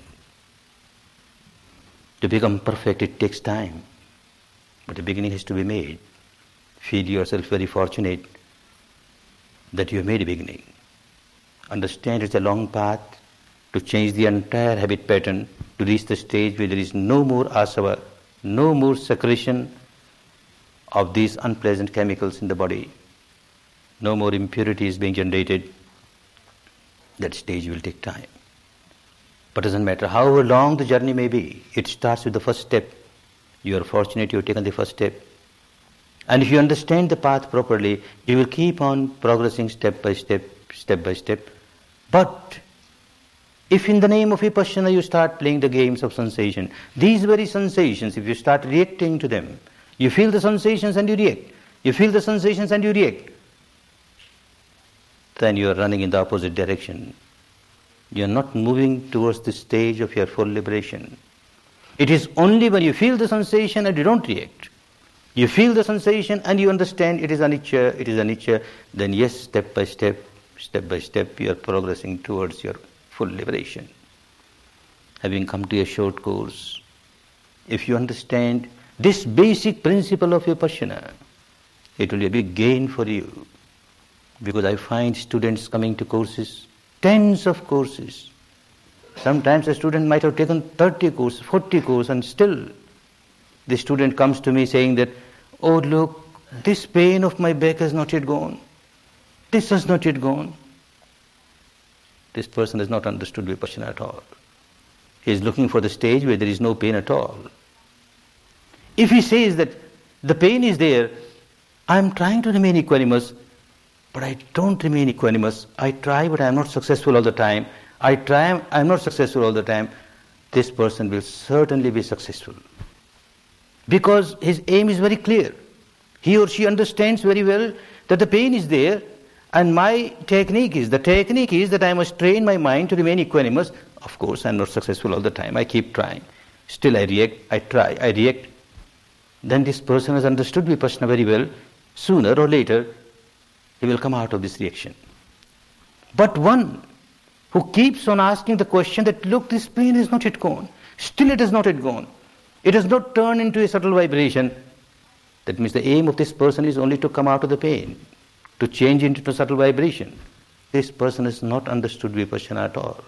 To become perfect, it takes time. But the beginning has to be made. Feel yourself very fortunate that you have made a beginning. Understand it's a long path to change the entire habit pattern, to reach the stage where there is no more asava, no more secretion of these unpleasant chemicals in the body, no more impurities being generated. That stage will take time. But it doesn't matter however long the journey may be, it starts with the first step. You are fortunate you have taken the first step. And if you understand the path properly, you will keep on progressing step by step, step by step. But if in the name of Vipassana you start playing the games of sensation, these very sensations, if you start reacting to them, you feel the sensations and you react, you feel the sensations and you react, then you are running in the opposite direction. You are not moving towards the stage of your full liberation. It is only when you feel the sensation and you don't react, you feel the sensation and you understand it is anicca, it is anicca, then yes, step by step, step by step, you are progressing towards your full liberation. Having come to a short course, if you understand this basic principle of Vipassana, it will be a big gain for you. Because I find students coming to courses, tens of courses. Sometimes a student might have taken thirty courses, forty courses, and still the student comes to me saying that, oh look, this pain of my back has not yet gone. This has not yet gone. This person has not understood Vipassana at all. He is looking for the stage where there is no pain at all. If he says that the pain is there, I am trying to remain equanimous, but I don't remain equanimous. I try, but I am not successful all the time. I try, I am not successful all the time. This person will certainly be successful. Because his aim is very clear. He or she understands very well that the pain is there, and my technique is, the technique is that I must train my mind to remain equanimous. Of course, I am not successful all the time. I keep trying. Still I react, I try, I react. Then this person has understood Vipassana very well. Sooner or later, he will come out of this reaction. But one who keeps on asking the question that, look, this pain is not yet gone. Still it has not yet gone. It has not turned into a subtle vibration. That means the aim of this person is only to come out of the pain, to change into a subtle vibration. This person has not understood Vipassana at all.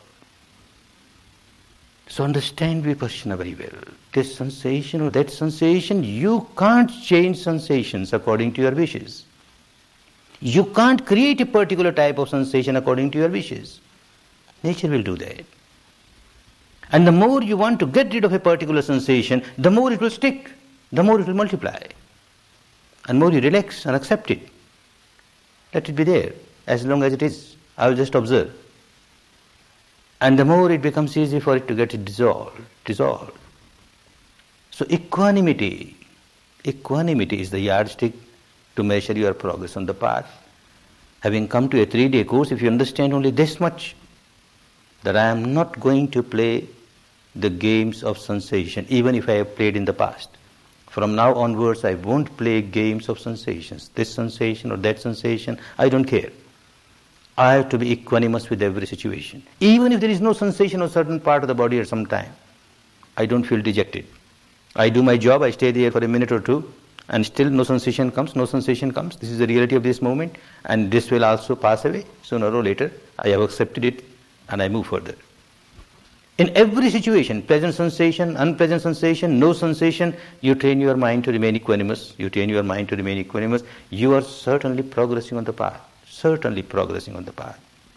So understand Vipassana very well. This sensation or that sensation, you can't change sensations according to your wishes. You can't create a particular type of sensation according to your wishes. Nature will do that. And the more you want to get rid of a particular sensation, the more it will stick, the more it will multiply. And more you relax and accept it. Let it be there, as long as it is. I will just observe. And the more it becomes easy for it to get it dissolved, dissolved. So equanimity, equanimity is the yardstick to measure your progress on the path. Having come to a three-day course, if you understand only this much, that I am not going to play the games of sensation, even if I have played in the past. From now onwards, I won't play games of sensations. This sensation or that sensation, I don't care. I have to be equanimous with every situation. Even if there is no sensation of certain part of the body at some time, I don't feel dejected. I do my job, I stay there for a minute or two, and still no sensation comes, no sensation comes. This is the reality of this moment, and this will also pass away sooner or later. I have accepted it and I move further. In every situation, pleasant sensation, unpleasant sensation, no sensation, you train your mind to remain equanimous. You train your mind to remain equanimous. You are certainly progressing on the path. Certainly progressing on the path.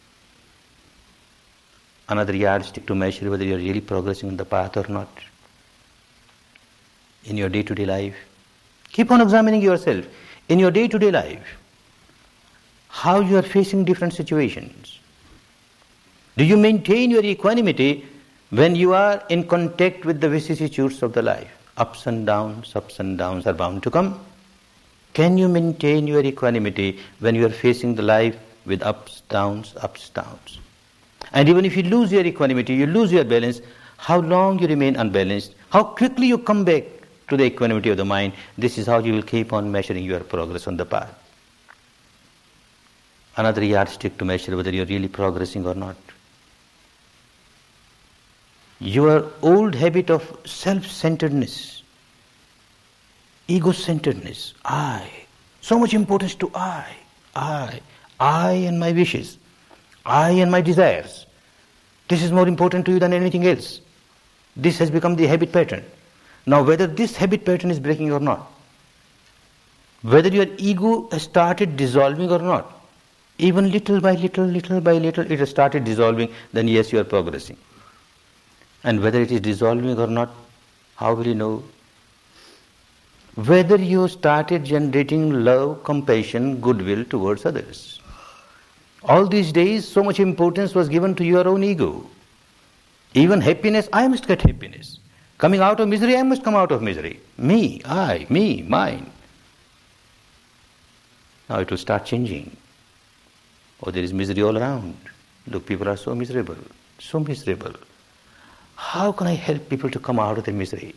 Another yardstick to measure whether you are really progressing on the path or not. In your day-to-day life, keep on examining yourself. In your day-to-day life, how you are facing different situations. Do you maintain your equanimity when you are in contact with the vicissitudes of the life? Ups and downs, ups and downs are bound to come. Can you maintain your equanimity when you are facing the life with ups, downs, ups, downs? And even if you lose your equanimity, you lose your balance, how long you remain unbalanced, how quickly you come back to the equanimity of the mind, this is how you will keep on measuring your progress on the path. Another yardstick to measure whether you are really progressing or not. Your old habit of self-centeredness, ego-centeredness, I, so much importance to I, I, I and my wishes, I and my desires. This is more important to you than anything else. This has become the habit pattern. Now whether this habit pattern is breaking or not, whether your ego has started dissolving or not, even little by little, little by little it has started dissolving, then yes, you are progressing. And whether it is dissolving or not, how will you know? Whether you started generating love, compassion, goodwill towards others. All these days, so much importance was given to your own ego. Even happiness, I must get happiness. Coming out of misery, I must come out of misery. Me, I, me, mine. Now it will start changing. Oh, there is misery all around. Look, people are so miserable, so miserable. How can I help people to come out of their misery?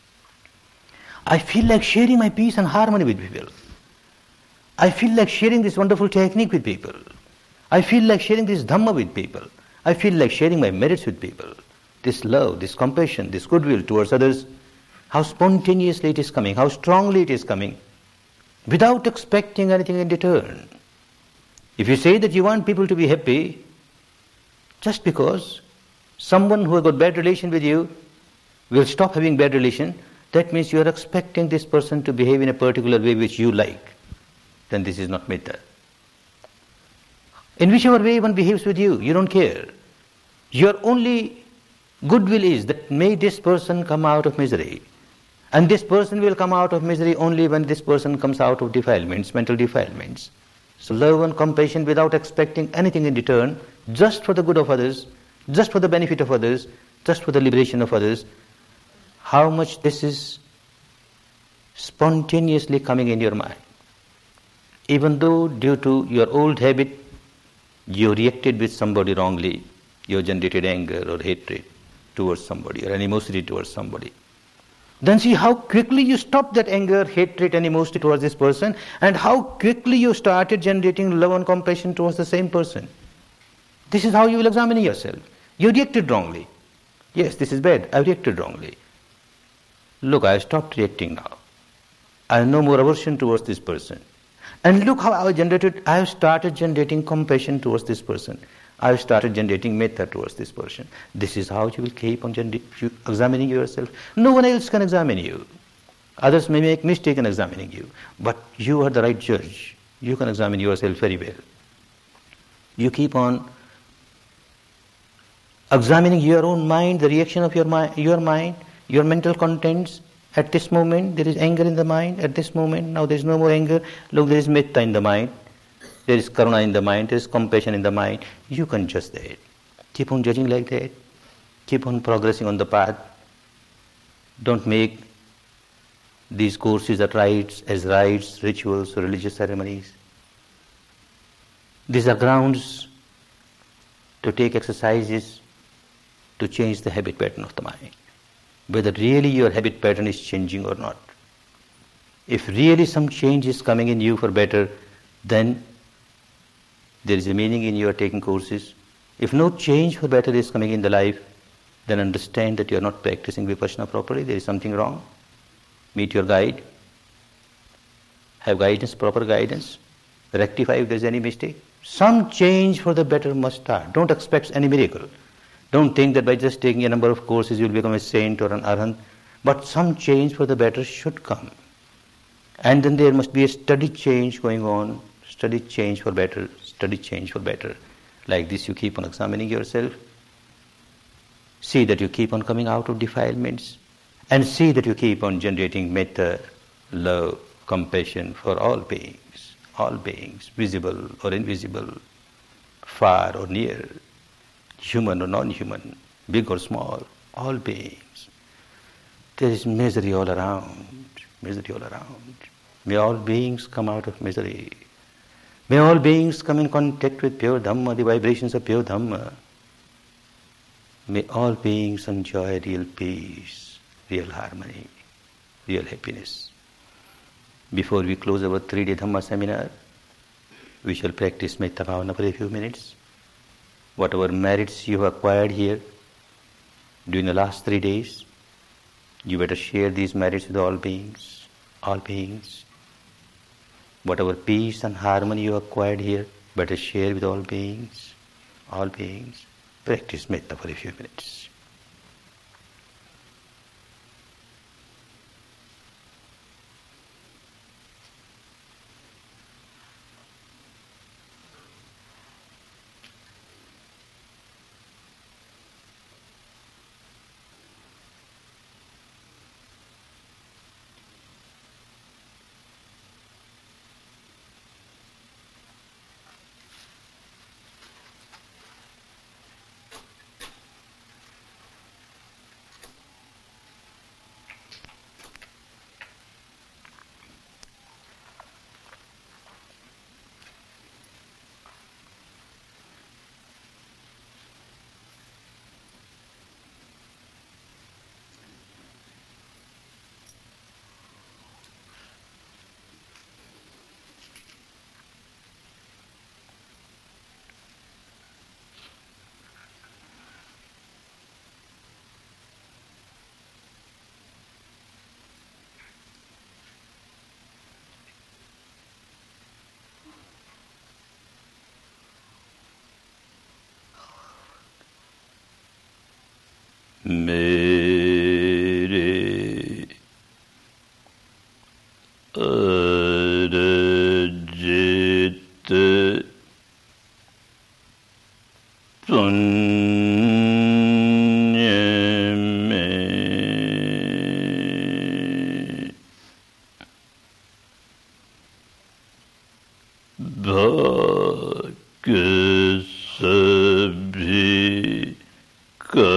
I feel like sharing my peace and harmony with people. I feel like sharing this wonderful technique with people. I feel like sharing this Dhamma with people. I feel like sharing my merits with people. This love, this compassion, this goodwill towards others, how spontaneously it is coming, how strongly it is coming, without expecting anything in return. If you say that you want people to be happy, just because someone who has got bad relation with you will stop having bad relation, that means you are expecting this person to behave in a particular way which you like. Then this is not metta. In whichever way one behaves with you, you don't care. Your only goodwill is that may this person come out of misery. And this person will come out of misery only when this person comes out of defilements, mental defilements. So love and compassion without expecting anything in return, just for the good of others, just for the benefit of others, just for the liberation of others. How much this is spontaneously coming in your mind. Even though due to your old habit, you reacted with somebody wrongly, you generated anger or hatred towards somebody or animosity towards somebody. Then see how quickly you stopped that anger, hatred, animosity towards this person, and how quickly you started generating love and compassion towards the same person. This is how you will examine yourself. You reacted wrongly. Yes, this is bad. I reacted wrongly. Look, I have stopped reacting now. I have no more aversion towards this person. And look how I have generated, I have started generating compassion towards this person. I have started generating metta towards this person. This is how you will keep on gener- examining yourself. No one else can examine you. Others may make mistake in examining you, but you are the right judge. You can examine yourself very well. You keep on examining your own mind, the reaction of your mind, your mind, your mental contents. At this moment, there is anger in the mind. At this moment, now there is no more anger. Look, there is metta in the mind. There is karuna in the mind. There is compassion in the mind. You can judge that. Keep on judging like that. Keep on progressing on the path. Don't make these courses as rites, as rites, rituals, or religious ceremonies. These are grounds to take exercises to change the habit pattern of the mind. Whether really your habit pattern is changing or not. If really some change is coming in you for better, then there is a meaning in your taking courses. If no change for better is coming in the life, then understand that you are not practicing vipassana properly. There is something wrong. Meet your guide. have guidance, proper guidance, rectify if there's any mistake. Some change for the better must start. Don't expect any miracle. Don't think that by just taking a number of courses you'll become a saint or an arhat. But some change for the better should come. And then there must be a steady change going on, steady change for better, steady change for better. Like this you keep on examining yourself. See that you keep on coming out of defilements. And see that you keep on generating metta, love, compassion for all beings, all beings, visible or invisible, far or near, human or non-human, big or small, all beings. There is misery all around, misery all around. May all beings come out of misery. May all beings come in contact with pure Dhamma, the vibrations of pure Dhamma. May all beings enjoy real peace, real harmony, real happiness. Before we close our three-day Dhamma seminar, we shall practice Metta Bhavana for a few minutes. Whatever merits you have acquired here during the last three days, you better share these merits with all beings, all beings. Whatever peace and harmony you acquired here, better share with all beings, all beings. Practice Metta for a few minutes. मेरे अर्जित पुण्य में भाग्य सभी का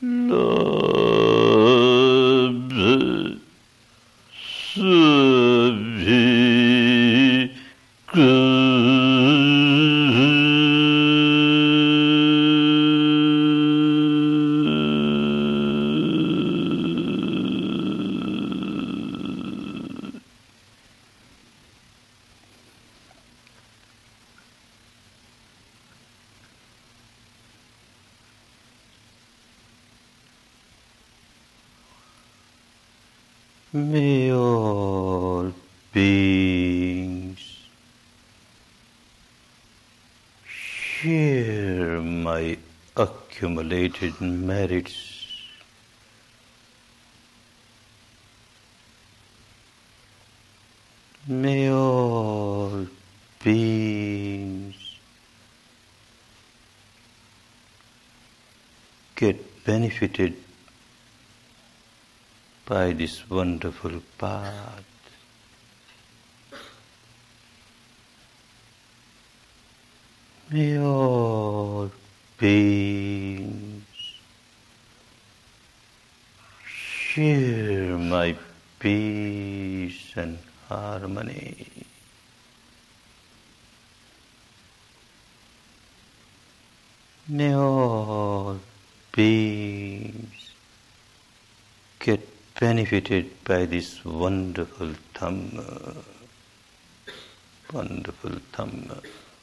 labh sabhi may all beings share my accumulated merits. May all beings get benefited by this wonderful path. May all beings share my peace and harmony. May all beings get benefited by this wonderful Dhamma, wonderful Dhamma.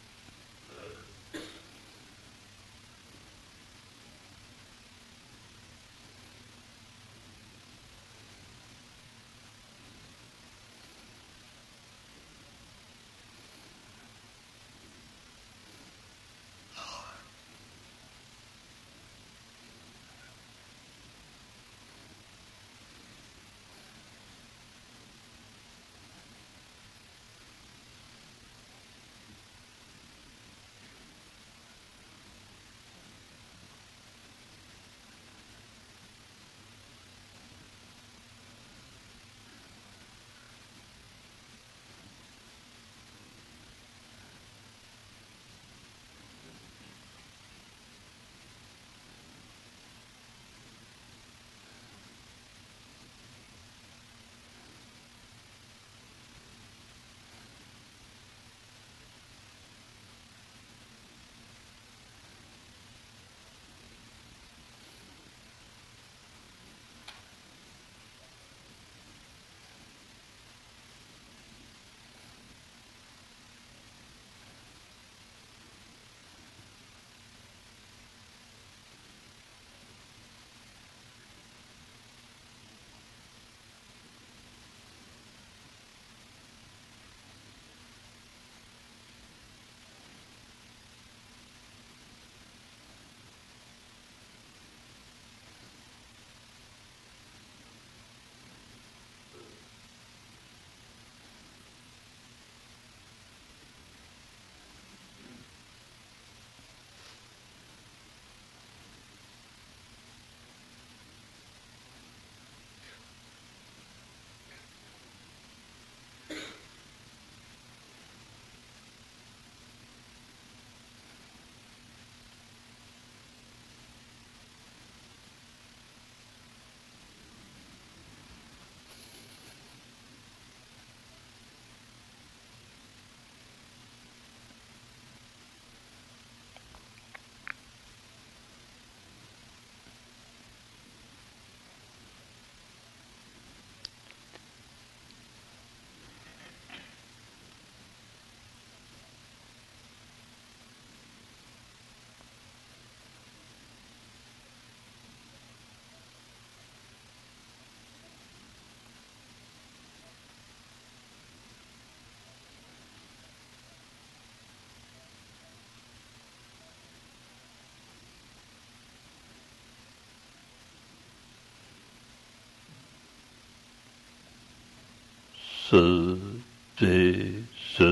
Sabbe sa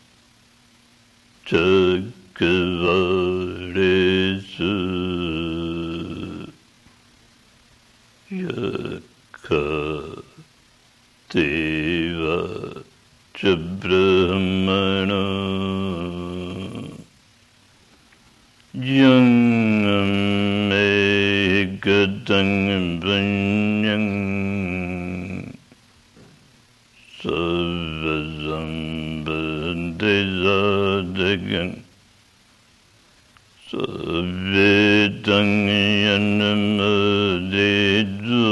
jagavaresu yaka deva cha brahmana yang me Gadang Bunyang Savazambandezadagan Savedang Yanamudedu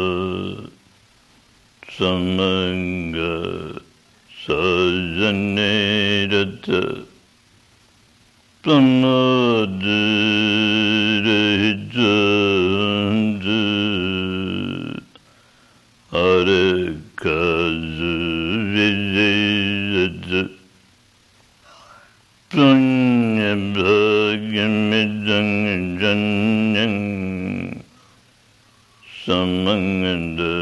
Samanga Sajanedata Pramadurejadu Arakazu Vijayadu Pranyabhagamidang Janyang Samanganda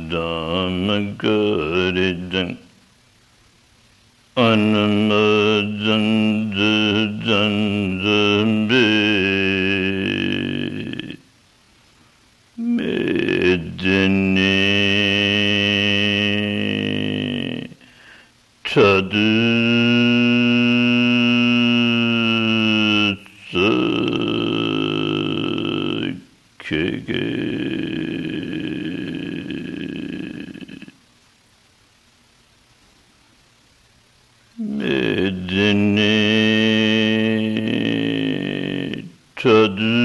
Dhamakaridang Anamadandandambe Medini Tadu Sakege Medini Tadu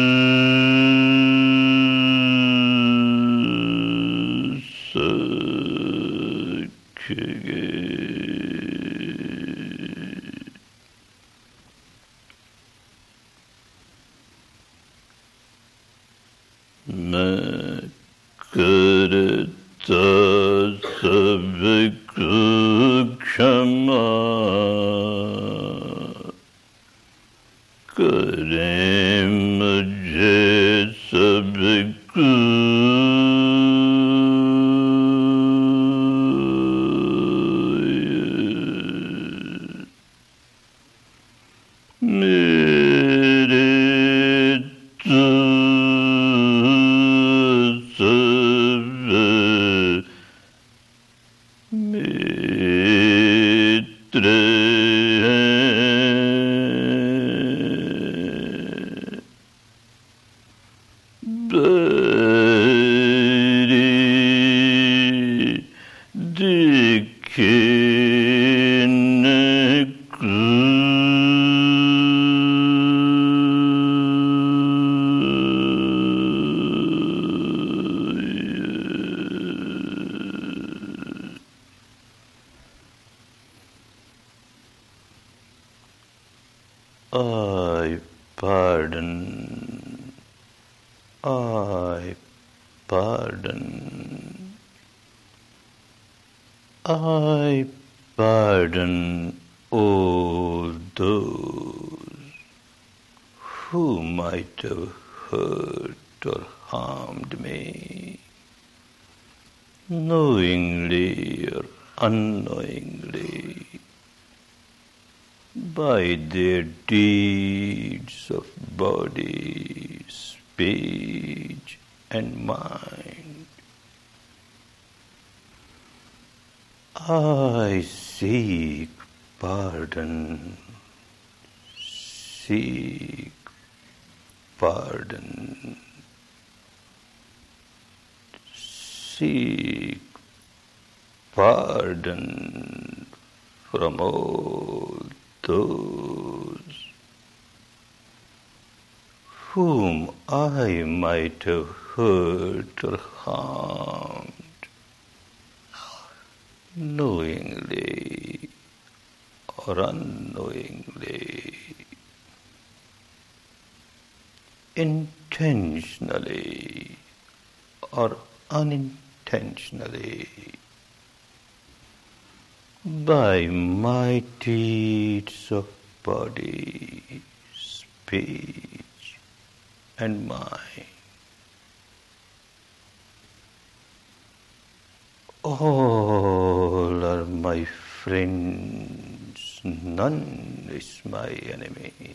Sakege Makarata Savikshama Kare mujhe sabku mere tu sab mitre bari dikhineku I pardon, I pardon, I pardon all those who might have hurt or harmed me, knowingly or unknowingly, by their deeds of body, speech, and mind. I seek pardon, seek pardon, seek pardon from all those whom I might have hurt or harmed, knowingly or unknowingly, intentionally or unintentionally, by my deeds of body, speech, and mind. All are my friends, none is my enemy.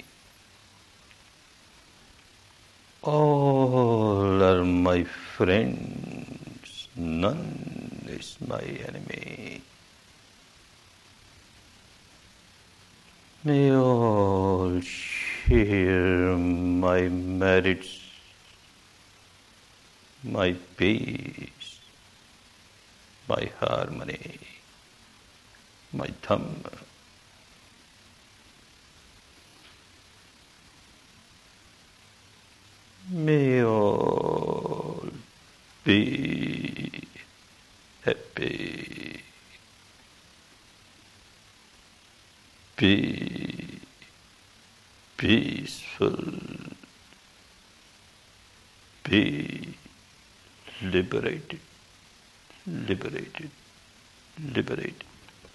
All are my friends, none is my enemy. May all share my merits my peace, my harmony, my Dhamma. May all be happy, be peaceful, be liberated, liberated, liberated.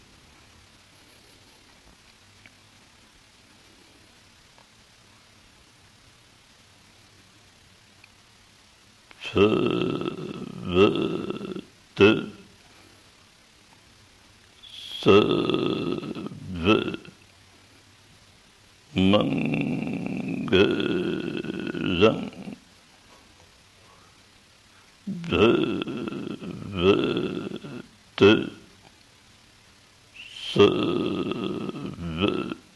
Sarvata Sarva Mangalam Bhavata Sarva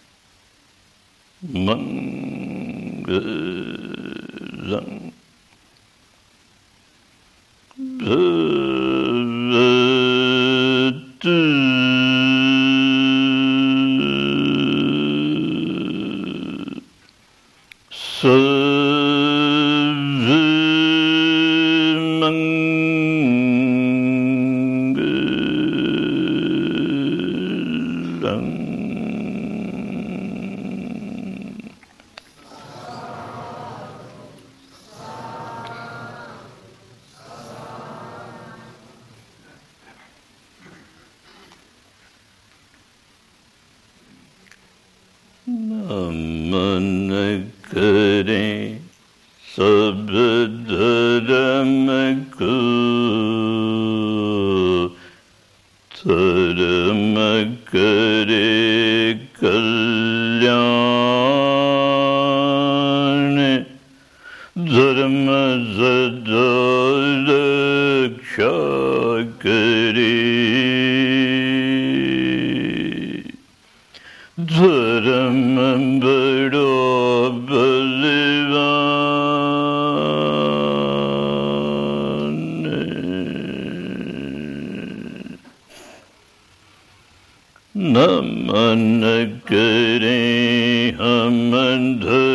Mangalam Bhavatu Sarva Mangalam. Naman kare sab dharam ko dharam kare kalyan dharam sada raksha kare dharam bado balivan naman kare hum